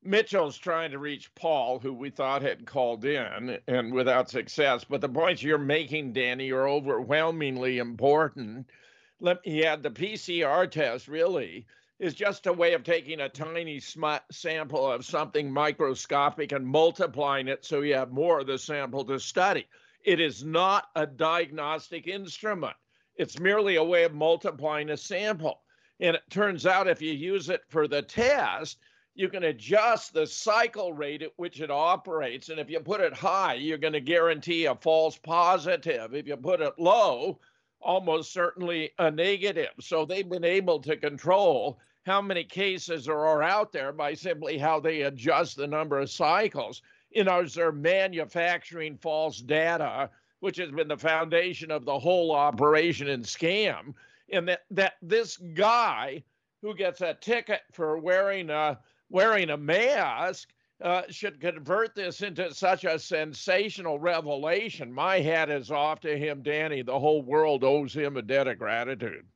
Mitchell's trying to reach Paul, who we thought had called in, and without success. But the points you're making, Danny, are overwhelmingly important. Let, he had the P C R test, really, is just a way of taking a tiny sm- sample of something microscopic and multiplying it so you have more of the sample to study. It is not a diagnostic instrument. It's merely a way of multiplying a sample. And it turns out if you use it for the test, you can adjust the cycle rate at which it operates. And if you put it high, you're going to guarantee a false positive. If you put it low, almost certainly a negative. So they've been able to control how many cases there are out there by simply how they adjust the number of cycles. In others, they're manufacturing false data, which has been the foundation of the whole operation and scam. And that, that this guy who gets a ticket for wearing a wearing a mask uh, should convert this into such a sensational revelation. My hat is off to him, Danny. The whole world owes him a debt of gratitude.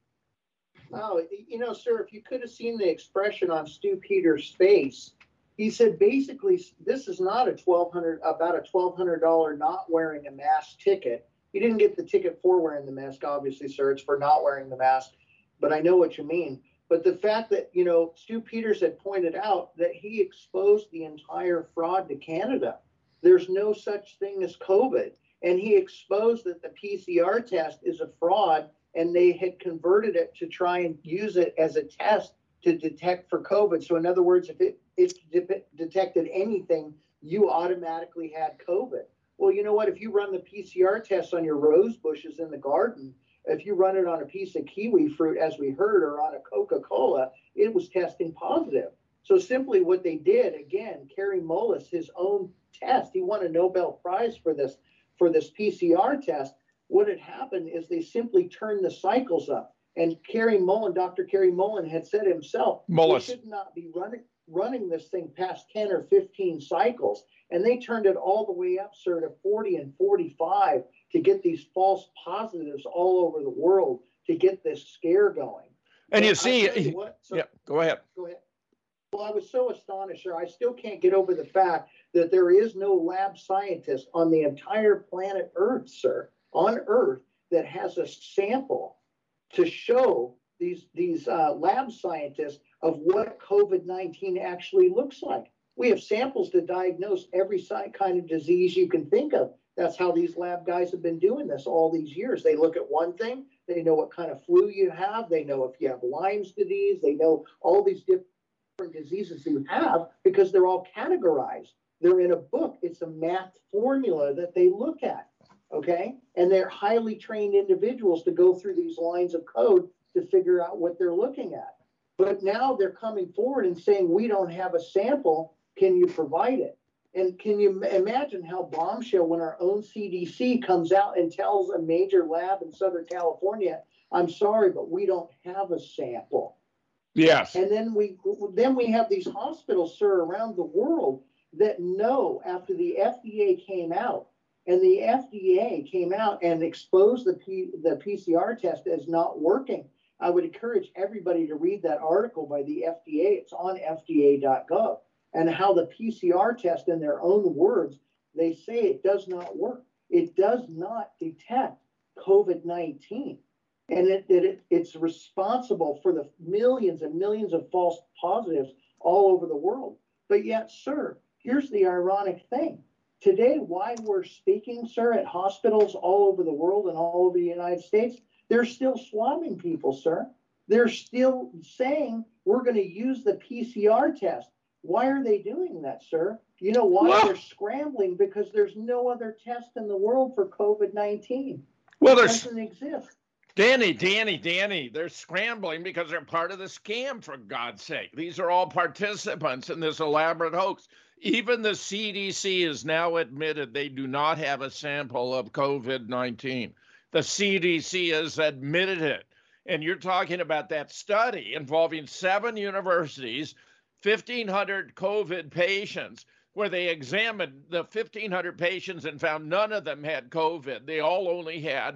Oh, you know, sir, if you could have seen the expression on Stu Peters' face, he said basically this is not a twelve hundred about a twelve hundred dollars not wearing a mask ticket. He didn't get the ticket for wearing the mask, obviously, sir. It's for not wearing the mask. But I know what you mean. But the fact that, you know, Stu Peters had pointed out that he exposed the entire fraud to Canada. There's no such thing as COVID. And he exposed that the P C R test is a fraud, and they had converted it to try and use it as a test to detect for COVID. So in other words, if it, it de- detected anything, you automatically had COVID. Well, you know what? If you run the P C R test on your rose bushes in the garden, if you run it on a piece of kiwi fruit, as we heard, or on a Coca-Cola, it was testing positive. So simply what they did, again, Kary Mullis, his own test, he won a Nobel Prize for this, for this P C R test. What had happened is they simply turned the cycles up. And Kary Mullen, Doctor Kary Mullen had said himself, Mullis. we should not be running running this thing past ten or fifteen cycles. And they turned it all the way up, sir, to forty and forty-five to get these false positives all over the world to get this scare going. And but you see, you what, so, yeah, go ahead. Go ahead. Well, I was so astonished, sir. I still can't get over the fact that there is no lab scientist on the entire planet Earth, sir, on Earth, that has a sample to show these, these uh, lab scientists of what COVID nineteen actually looks like. We have samples to diagnose every kind of disease you can think of. That's how these lab guys have been doing this all these years. They look at one thing, they know what kind of flu you have, they know if you have Lyme's disease, they know all these different diseases you have because they're all categorized. They're in a book. It's a math formula that they look at, okay? And they're highly trained individuals to go through these lines of code to figure out what they're looking at. But now they're coming forward and saying, we don't have a sample. Can you provide it? And can you imagine how bombshell when our own C D C comes out and tells a major lab in Southern California, I'm sorry, but we don't have a sample. Yes. And then we then we have these hospitals, sir, around the world that know after the F D A came out, and the F D A came out and exposed the P, the P C R test as not working. I would encourage everybody to read that article by the F D A. It's on F D A dot gov. And how the P C R test, in their own words, they say it does not work. It does not detect COVID nineteen. And it, it, it's responsible for the millions and millions of false positives all over the world. But yet, sir, here's the ironic thing. Today, why we're speaking, sir, at hospitals all over the world and all over the United States, they're still swabbing people, sir. They're still saying we're going to use the P C R test. Why are they doing that, sir? You know why? Well, they're scrambling because there's no other test in the world for COVID nineteen. Well, it there's, doesn't exist. Danny, Danny, Danny, they're scrambling because they're part of the scam, for God's sake. These are all participants in this elaborate hoax. Even the C D C has now admitted they do not have a sample of COVID nineteen. The C D C has admitted it. And you're talking about that study involving seven universities, fifteen hundred COVID patients, where they examined the fifteen hundred patients and found none of them had COVID. They all only had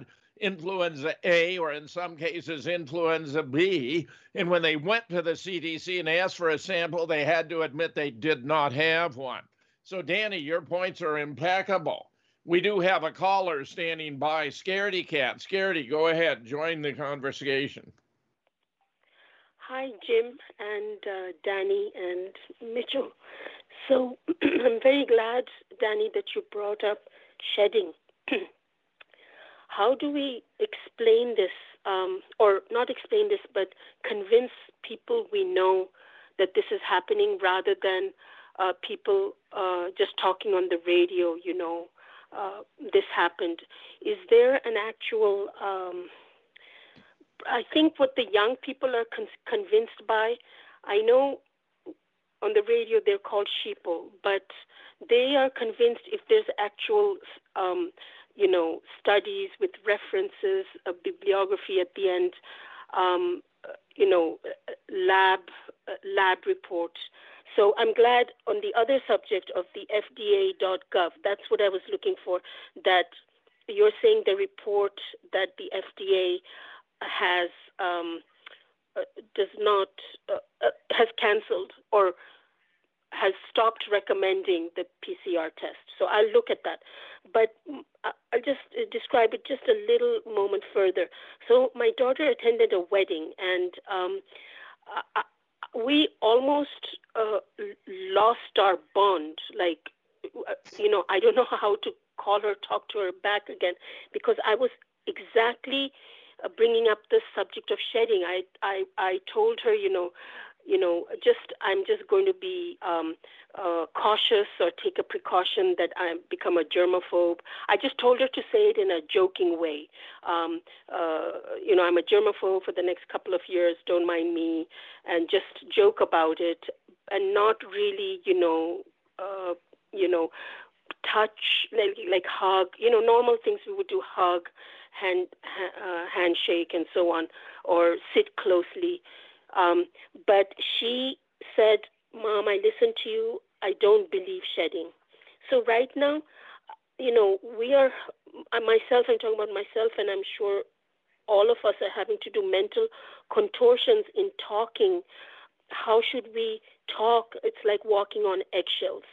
influenza A, or in some cases, influenza B. And when they went to the C D C and asked for a sample, they had to admit they did not have one. So, Danny, your points are impeccable. We do have a caller standing by, Scaredy Cat. Scaredy, go ahead, join the conversation. Hi, Jim and uh, Danny and Mitchell. So I'm very glad, Danny, that you brought up shedding. How do we explain this, um, or not explain this, but convince people we know that this is happening rather than uh, people uh, just talking on the radio, you know, uh, this happened? Is there an actual... Um, I think what the young people are con- convinced by, I know on the radio they're called sheeple, but they are convinced if there's actual, um, you know, studies with references, a bibliography at the end, um, you know, lab uh, lab reports. So I'm glad on the other subject of the F D A dot gov, that's what I was looking for, that you're saying the report that the F D A has um, uh, does not uh, uh, has canceled or has stopped recommending the P C R test. So I'll look at that, but I'll just describe it just a little moment further. So my daughter attended a wedding, and um, I, we almost uh, lost our bond. Like, you know, I don't know how to call her, talk to her back again, because I was exactly Uh, bringing up the subject of shedding. I, I, I told her, you know, you know, just I'm just going to be um, uh, cautious or take a precaution that I become a germaphobe. I just told her to say it in a joking way. Um, uh, you know, I'm a germaphobe for the next couple of years. Don't mind me, and just joke about it, and not really, you know, uh, you know, touch like like hug. You know, normal things we would do: hug, hand uh, handshake, and so on, or sit closely. Um, but she said, "Mom, I listened to you. I don't believe shedding." So right now, you know, we are, myself, I'm talking about myself, and I'm sure all of us are having to do mental contortions in talking. How should we talk? It's like walking on eggshells.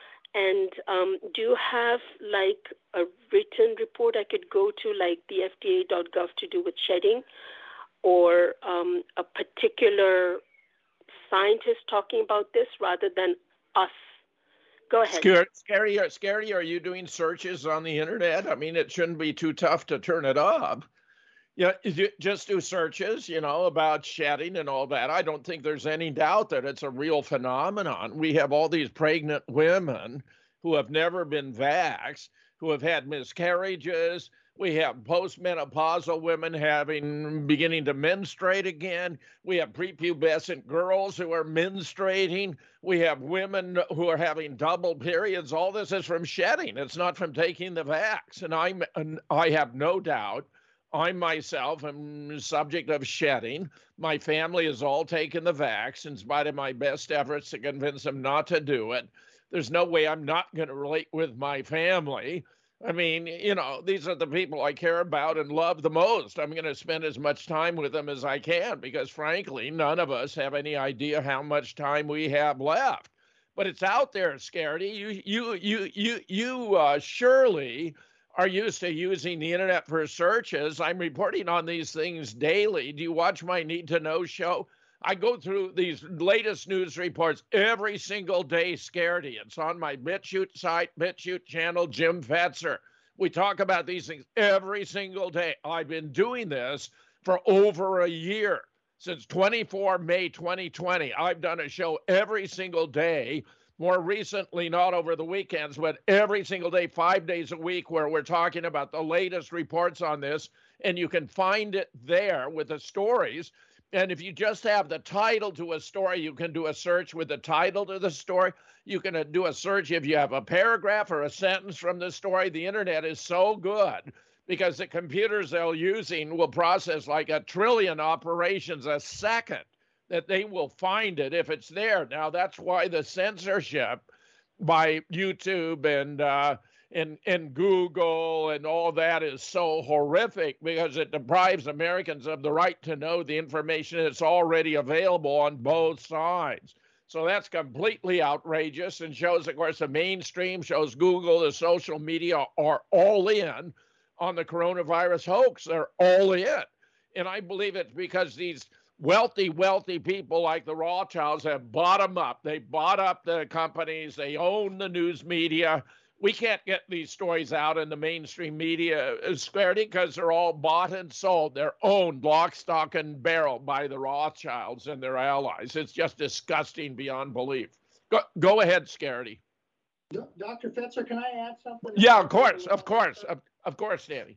And um, do you have like a written report I could go to, like the F D A dot gov, to do with shedding, or um, a particular scientist talking about this rather than us? Go ahead. Scary, scary, scary. Are you doing searches on the internet? I mean, it shouldn't be too tough to turn it up. Yeah, just do searches, you know, about shedding and all that. I don't think there's any doubt that it's a real phenomenon. We have all these pregnant women who have never been vaxxed, who have had miscarriages. We have postmenopausal women having beginning to menstruate again. We have prepubescent girls who are menstruating. We have women who are having double periods. All this is from shedding. It's not from taking the vax. And I'm, and I have no doubt I myself am subject of shedding. My family has all taken the vax in spite of my best efforts to convince them not to do it. There's no way I'm not going to relate with my family. I mean, you know, these are the people I care about and love the most. I'm going to spend as much time with them as I can because, frankly, none of us have any idea how much time we have left. But it's out there, Scaredy. You, you, you, you, you uh, surely are used to using the internet for searches. I'm reporting on these things daily. Do you watch my Need to Know show? I go through these latest news reports every single day, Scaredy. It's on my BitChute site, BitChute channel, Jim Fetzer. We talk about these things every single day. I've been doing this for over a year. Since twenty-four May twenty twenty, I've done a show every single day. More recently, not over the weekends, but every single day, five days a week, where we're talking about the latest reports on this. And you can find it there with the stories. And if you just have the title to a story, you can do a search with the title to the story. You can do a search if you have a paragraph or a sentence from the story. The internet is so good because the computers they're using will process like a trillion operations a second, that they will find it if it's there. Now, that's why the censorship by YouTube and uh, and, and Google and all that is so horrific because it deprives Americans of the right to know the information that's already available on both sides. So that's completely outrageous and shows, of course, the mainstream, shows Google, the social media are all in on the coronavirus hoax. They're all in. And I believe it's because these wealthy, wealthy people like the Rothschilds have bought them up. They bought up the companies. They own the news media. We can't get these stories out in the mainstream media, Squaredy, because they're all bought and sold. They're owned lock, stock, and barrel by the Rothschilds and their allies. It's just disgusting beyond belief. Go, go ahead, Scaredy. Doctor Fetzer, can I add something? Yeah, of course, of course, of, of course, Danny.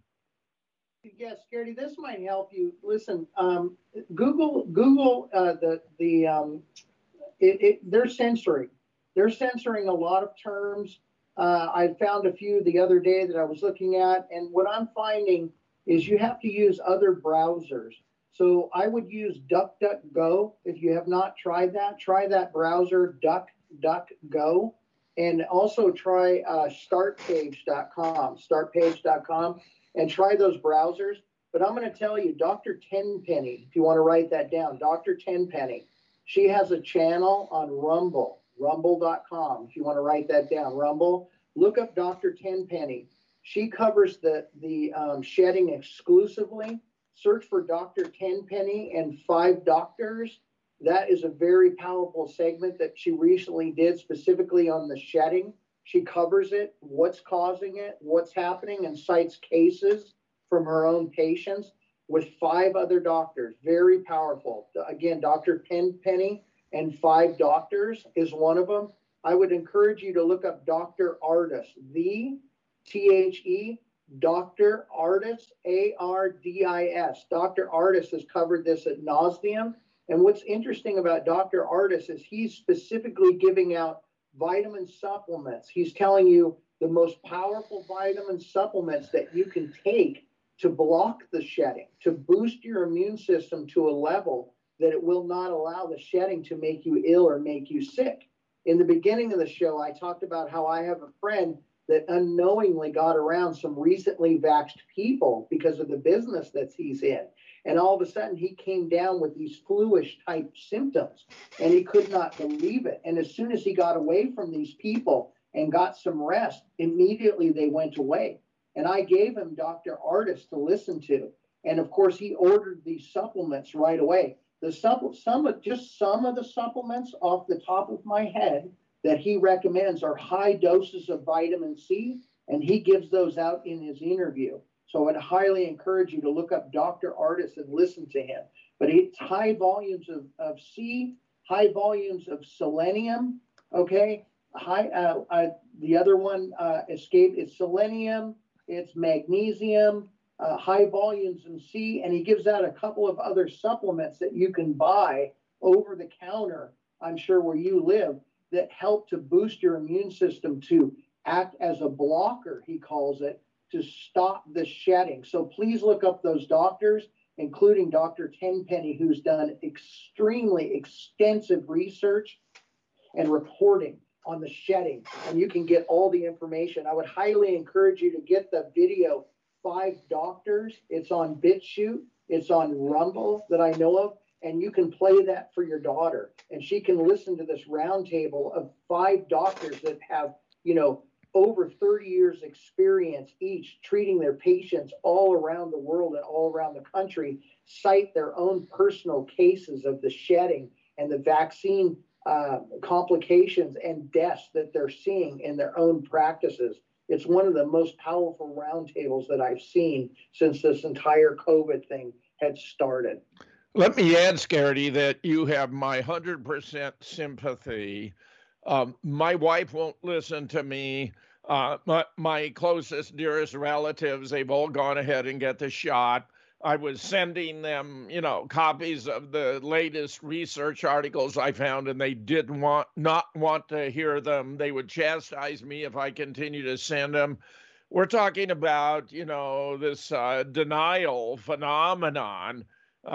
Yes, Scaredy, this might help you. Listen, um, Google, Google, uh, the the um, it, it, they're censoring. They're censoring a lot of terms. Uh, I found a few the other day that I was looking at, and what I'm finding is you have to use other browsers. So I would use DuckDuckGo. If you have not tried that, try that browser, DuckDuckGo, and also try uh, startpage dot com, startpage dot com, and try those browsers. But I'm going to tell you, Doctor Tenpenny, if you want to write that down, Doctor Tenpenny, she has a channel on Rumble. rumble dot com, if you want to write that down. Rumble, look up Doctor Tenpenny. She covers the, the um, shedding exclusively. Search for Doctor Tenpenny and Five Doctors. That is a very powerful segment that she recently did specifically on the shedding. She covers it, what's causing it, what's happening, and cites cases from her own patients with five other doctors. Very powerful. Again, Doctor Tenpenny and Five Doctors is one of them. I would encourage you to look up Doctor Ardis, the T H E, Doctor Ardis, A R D I S. Doctor Ardis has covered this ad nauseum. And what's interesting about Doctor Ardis is he's specifically giving out vitamin supplements. He's telling you the most powerful vitamin supplements that you can take to block the shedding, to boost your immune system to a level that it will not allow the shedding to make you ill or make you sick. In the beginning of the show, I talked about how I have a friend that unknowingly got around some recently vaxxed people because of the business that he's in. And all of a sudden he came down with these fluish type symptoms and he could not believe it. And as soon as he got away from these people and got some rest, immediately they went away. And I gave him Doctor Ardis to listen to. And of course he ordered these supplements right away. The supple- some of, just some of the supplements off the top of my head that he recommends are high doses of vitamin C, and he gives those out in his interview. So I'd highly encourage you to look up Doctor Ardis and listen to him. But it's high volumes of, of C, high volumes of selenium, okay? High, uh, uh, the other one, uh, escape, is selenium, it's magnesium, uh, high volumes in C, and he gives out a couple of other supplements that you can buy over the counter, I'm sure where you live, that help to boost your immune system to act as a blocker, he calls it, to stop the shedding. So please look up those doctors, including Doctor Tenpenny, who's done extremely extensive research and reporting on the shedding. And you can get all the information. I would highly encourage you to get the video, Five Doctors. It's on BitChute. It's on Rumble that I know of. And you can play that for your daughter. And she can listen to this roundtable of five doctors that have, you know, over thirty years experience each treating their patients all around the world and all around the country, cite their own personal cases of the shedding and the vaccine uh, complications and deaths that they're seeing in their own practices. It's one of the most powerful roundtables that I've seen since this entire COVID thing had started. Let me add, Scaredy, that you have my one hundred percent sympathy. Um, my wife won't listen to me. Uh, my, my closest, dearest relatives, they've all gone ahead and get the shot. I was sending them, you know, copies of the latest research articles I found, and they didn't want, not want to hear them. They would chastise me if I continue to send them. We're talking about, you know, this uh, denial phenomenon Uh,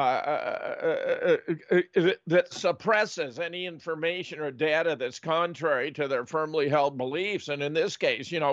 uh, uh, uh, that suppresses any information or data that's contrary to their firmly held beliefs. And in this case, you know,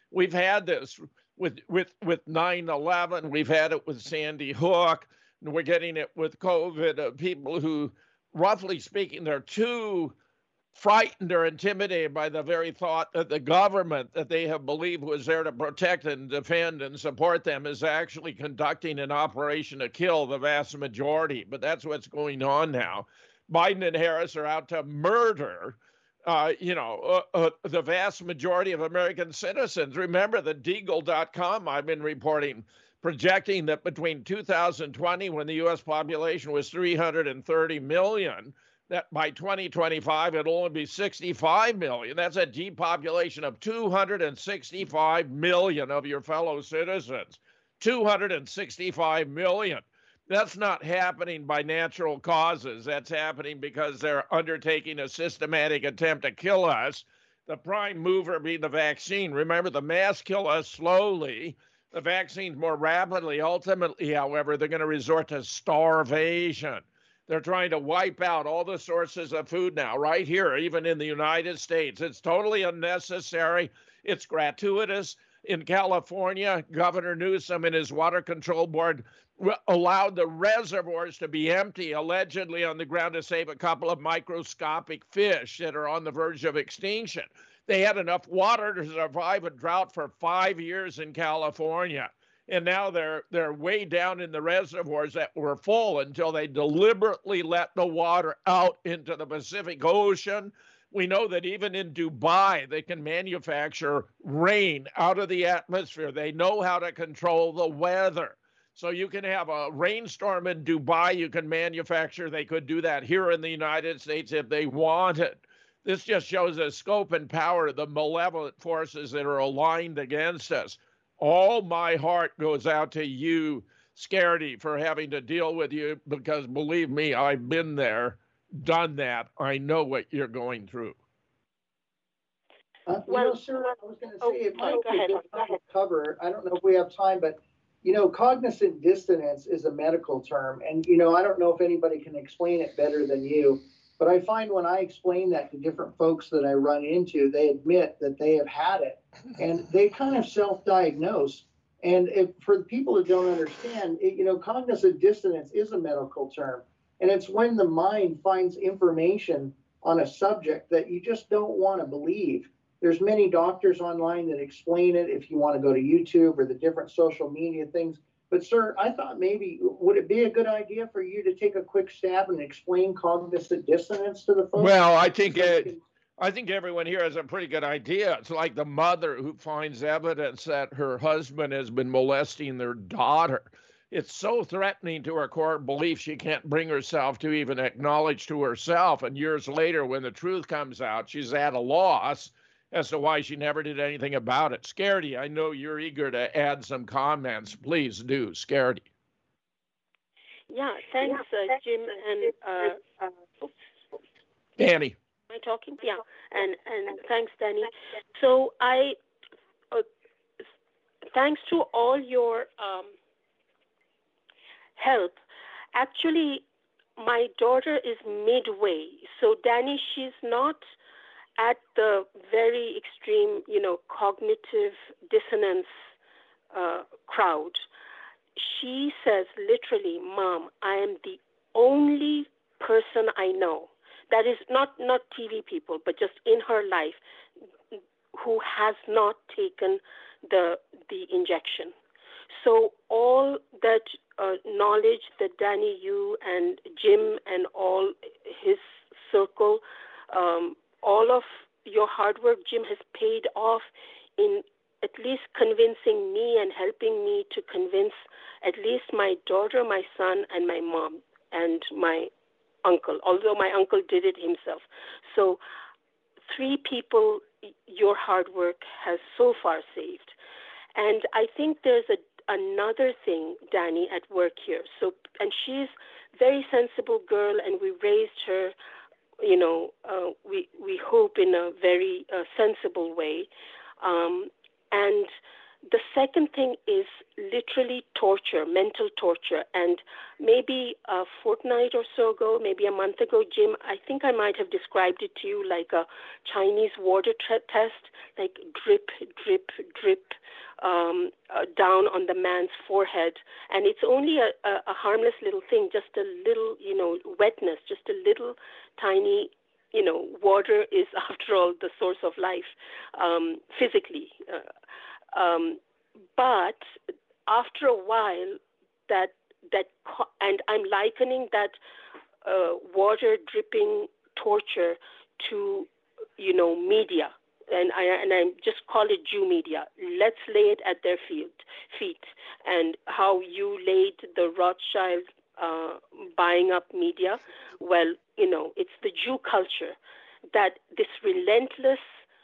We've had this with with with nine eleven. We've had it with Sandy Hook. And we're getting it with COVID. Uh, people who, roughly speaking, they're too frightened or intimidated by the very thought that the government that they have believed was there to protect and defend and support them is actually conducting an operation to kill the vast majority. But that's what's going on now. Biden and Harris are out to murder, uh, you know, uh, uh, the vast majority of American citizens. Remember the Deagle dot com I've been reporting, projecting that between two thousand twenty, when the U S population was three hundred thirty million, that by twenty twenty-five, it'll only be sixty-five million. That's a depopulation of two hundred sixty-five million of your fellow citizens. two hundred sixty-five million. That's not happening by natural causes. That's happening because they're undertaking a systematic attempt to kill us. The prime mover being the vaccine. Remember, the masks kill us slowly. The vaccines more rapidly. Ultimately, however, they're going to resort to starvation. They're trying to wipe out all the sources of food now, right here, even in the United States. It's totally unnecessary. It's gratuitous. In California, Governor Newsom and his water control board allowed the reservoirs to be empty, allegedly on the ground, to save a couple of microscopic fish that are on the verge of extinction. They had enough water to survive a drought for five years in California. And now they're they're way down in the reservoirs that were full until they deliberately let the water out into the Pacific Ocean. We know that even in Dubai, they can manufacture rain out of the atmosphere. They know how to control the weather. So you can have a rainstorm in Dubai, you can manufacture. They could do that here in the United States if they wanted. This just shows the scope and power of the malevolent forces that are aligned against us. All my heart goes out to you, Scaredy, for having to deal with you, because believe me, I've been there, done that. I know what you're going through. Uh, well, you know, sir, I was going to say, oh, it might be a good time to cover. I don't know if we have time, but, you know, cognizant dissonance is a medical term. And, you know, I don't know if anybody can explain it better than you. But I find when I explain that to different folks that I run into, they admit that they have had it, and they kind of self-diagnose. And if, for the people who don't understand, it, you know, cognizant dissonance is a medical term, and it's when the mind finds information on a subject that you just don't want to believe. There's many doctors online that explain it if you want to go to YouTube or the different social media things. But, sir, I thought maybe, would it be a good idea for you to take a quick stab and explain cognizant dissonance to the folks? Well, I think it, I think everyone here has a pretty good idea. It's like the mother who finds evidence that her husband has been molesting their daughter. It's so threatening to her core belief she can't bring herself to even acknowledge to herself. And years later, when the truth comes out, she's at a loss as to why she never did anything about it. Scaredy, I know you're eager to add some comments. Please do, Scaredy. Yeah, thanks, uh, Jim and uh, uh, oops. Danny. Am I talking? Yeah, and and thanks, Danny. So I, uh, thanks to all your um, help. Actually, my daughter is midway. So Danny, she's not at the very extreme, you know, cognitive dissonance uh, crowd. She says literally, Mom, I am the only person I know, that is not, not T V people, but just in her life, who has not taken the the injection. So all that uh, knowledge that Danny, you and Jim and all his circle, um, all of your hard work, Jim, has paid off in at least convincing me and helping me to convince at least my daughter, my son, and my mom, and my uncle, although my uncle did it himself. So three people your hard work has so far saved. And I think there's a another thing, Danny, at work here. So, and she's a very sensible girl, and we raised her, you know, uh, we, we hope in a very uh, sensible way. Um, and the second thing is literally torture, mental torture. And maybe a fortnight or so ago, maybe a month ago, Jim, I think I might have described it to you like a Chinese water tra- test, like drip, drip, drip, down on the man's forehead. And it's only a, a, a harmless little thing, just a little, you know, wetness, just a little tiny, you know, water is, after all, the source of life, um, physically. Uh, um, but after a while, that, that, and I'm likening that uh, water dripping torture to, you know, media. And I and I just call it Jew media. Let's lay it at their feet, feet. And how you laid the Rothschild uh, buying up media, well, you know, it's the Jew culture that this relentless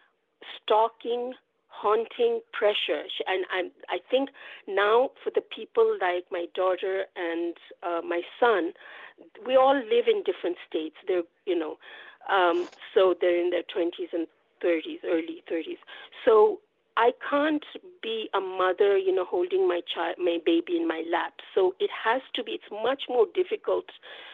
stalking, haunting pressure. And I'm, I think now for the people like my daughter and uh, my son, we all live in different states. They're, you know, um, so they're in their twenties and thirties, early thirties. So I can't be a mother, you know, holding my child, my baby in my lap. So it has to be, it's much more difficult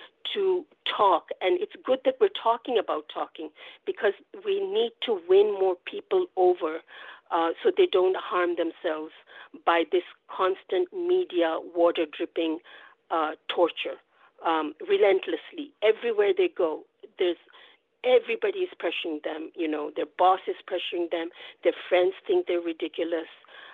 to talk. And it's good that we're talking about talking, because we need to win more people over uh, so they don't harm themselves by this constant media water dripping uh, torture, um, relentlessly. Everywhere they go, there's everybody is pressuring them, you know, their boss is pressuring them, their friends think they're ridiculous.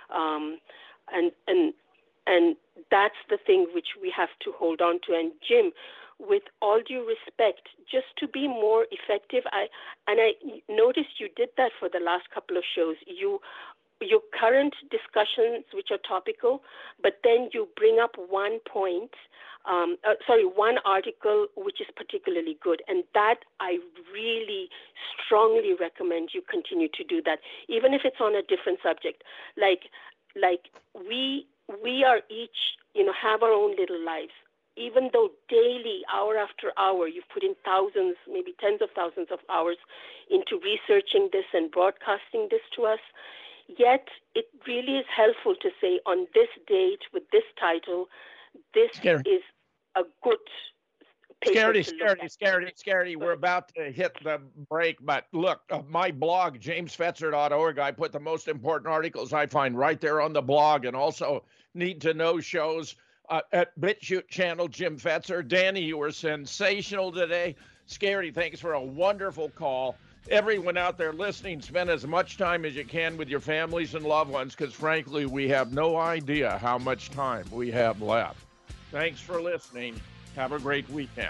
Um, and, and, and that's the thing which we have to hold on to. And Jim, with all due respect, just to be more effective, I, and I noticed you did that for the last couple of shows. You, your current discussions, which are topical, but then you bring up one point, um, uh, sorry, one article which is particularly good. And that I really strongly recommend you continue to do that, even if it's on a different subject. Like, like we, we are each, you know, have our own little lives. Even though daily, hour after hour, you've put in thousands, maybe tens of thousands of hours into researching this and broadcasting this to us, yet it really is helpful to say on this date with this title, this Scary. is a good paper Scaredy, to look scaredy, at. scaredy, scaredy. We're about to hit the break, but look, uh, my blog, james fetzer dot org, I put the most important articles I find right there on the blog, and also need-to-know shows uh, at BitChute channel, Jim Fetzer. Danny, you were sensational today. Scaredy, thanks for a wonderful call. Everyone out there listening, spend as much time as you can with your families and loved ones, because frankly, we have no idea how much time we have left. Thanks for listening. Have a great weekend.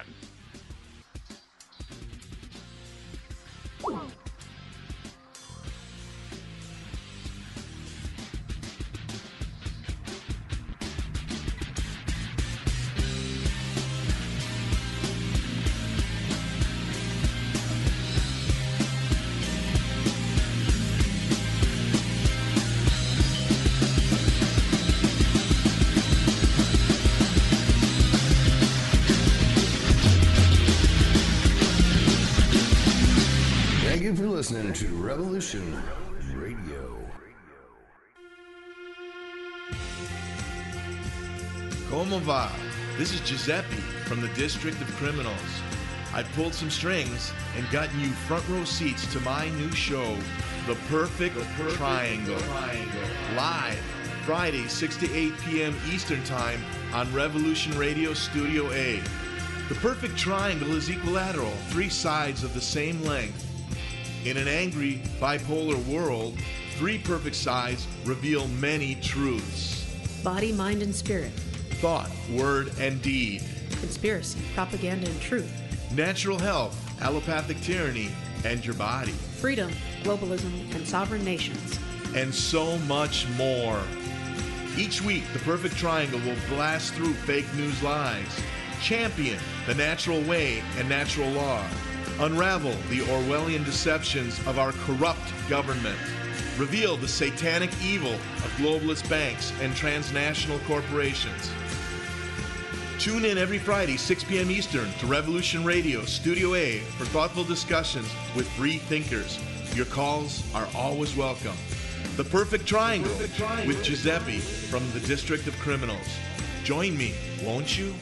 Thank you for listening to Revolution Radio. Como va? This is Giuseppe from the District of Criminals. I pulled some strings and gotten you front row seats to my new show, The Perfect, the Perfect Triangle. Triangle. Live, Friday, six to eight p.m. Eastern Time on Revolution Radio Studio A. The Perfect Triangle is equilateral, three sides of the same length. In an angry, bipolar world, three perfect sides reveal many truths. Body, mind, and spirit. Thought, word, and deed. Conspiracy, propaganda, and truth. Natural health, allopathic tyranny, and your body. Freedom, globalism, and sovereign nations. And so much more. Each week, the Perfect Triangle will blast through fake news lies, champion the natural way and natural law, unravel the Orwellian deceptions of our corrupt government, reveal the satanic evil of globalist banks and transnational corporations. Tune in every Friday, six p.m. Eastern, to Revolution Radio Studio A for thoughtful discussions with free thinkers. Your calls are always welcome. The Perfect Triangle, the Perfect Triangle. With Giuseppe from the District of Criminals. Join me, won't you?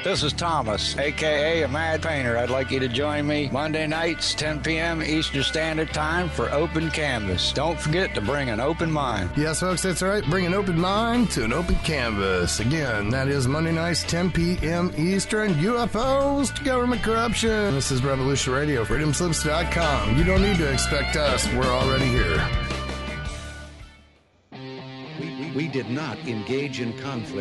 This is Thomas, a k a a Mad Painter. I'd like you to join me Monday nights, ten p.m. Eastern Standard Time for Open Canvas. Don't forget to bring an open mind. Yes, folks, that's right. Bring an open mind to an open canvas. Again, that is Monday nights, ten p.m. Eastern. U F Os to government corruption. This is Revolution Radio, freedom slips dot com. You don't need to expect us. We're already here. We, we, we did not engage in conflict.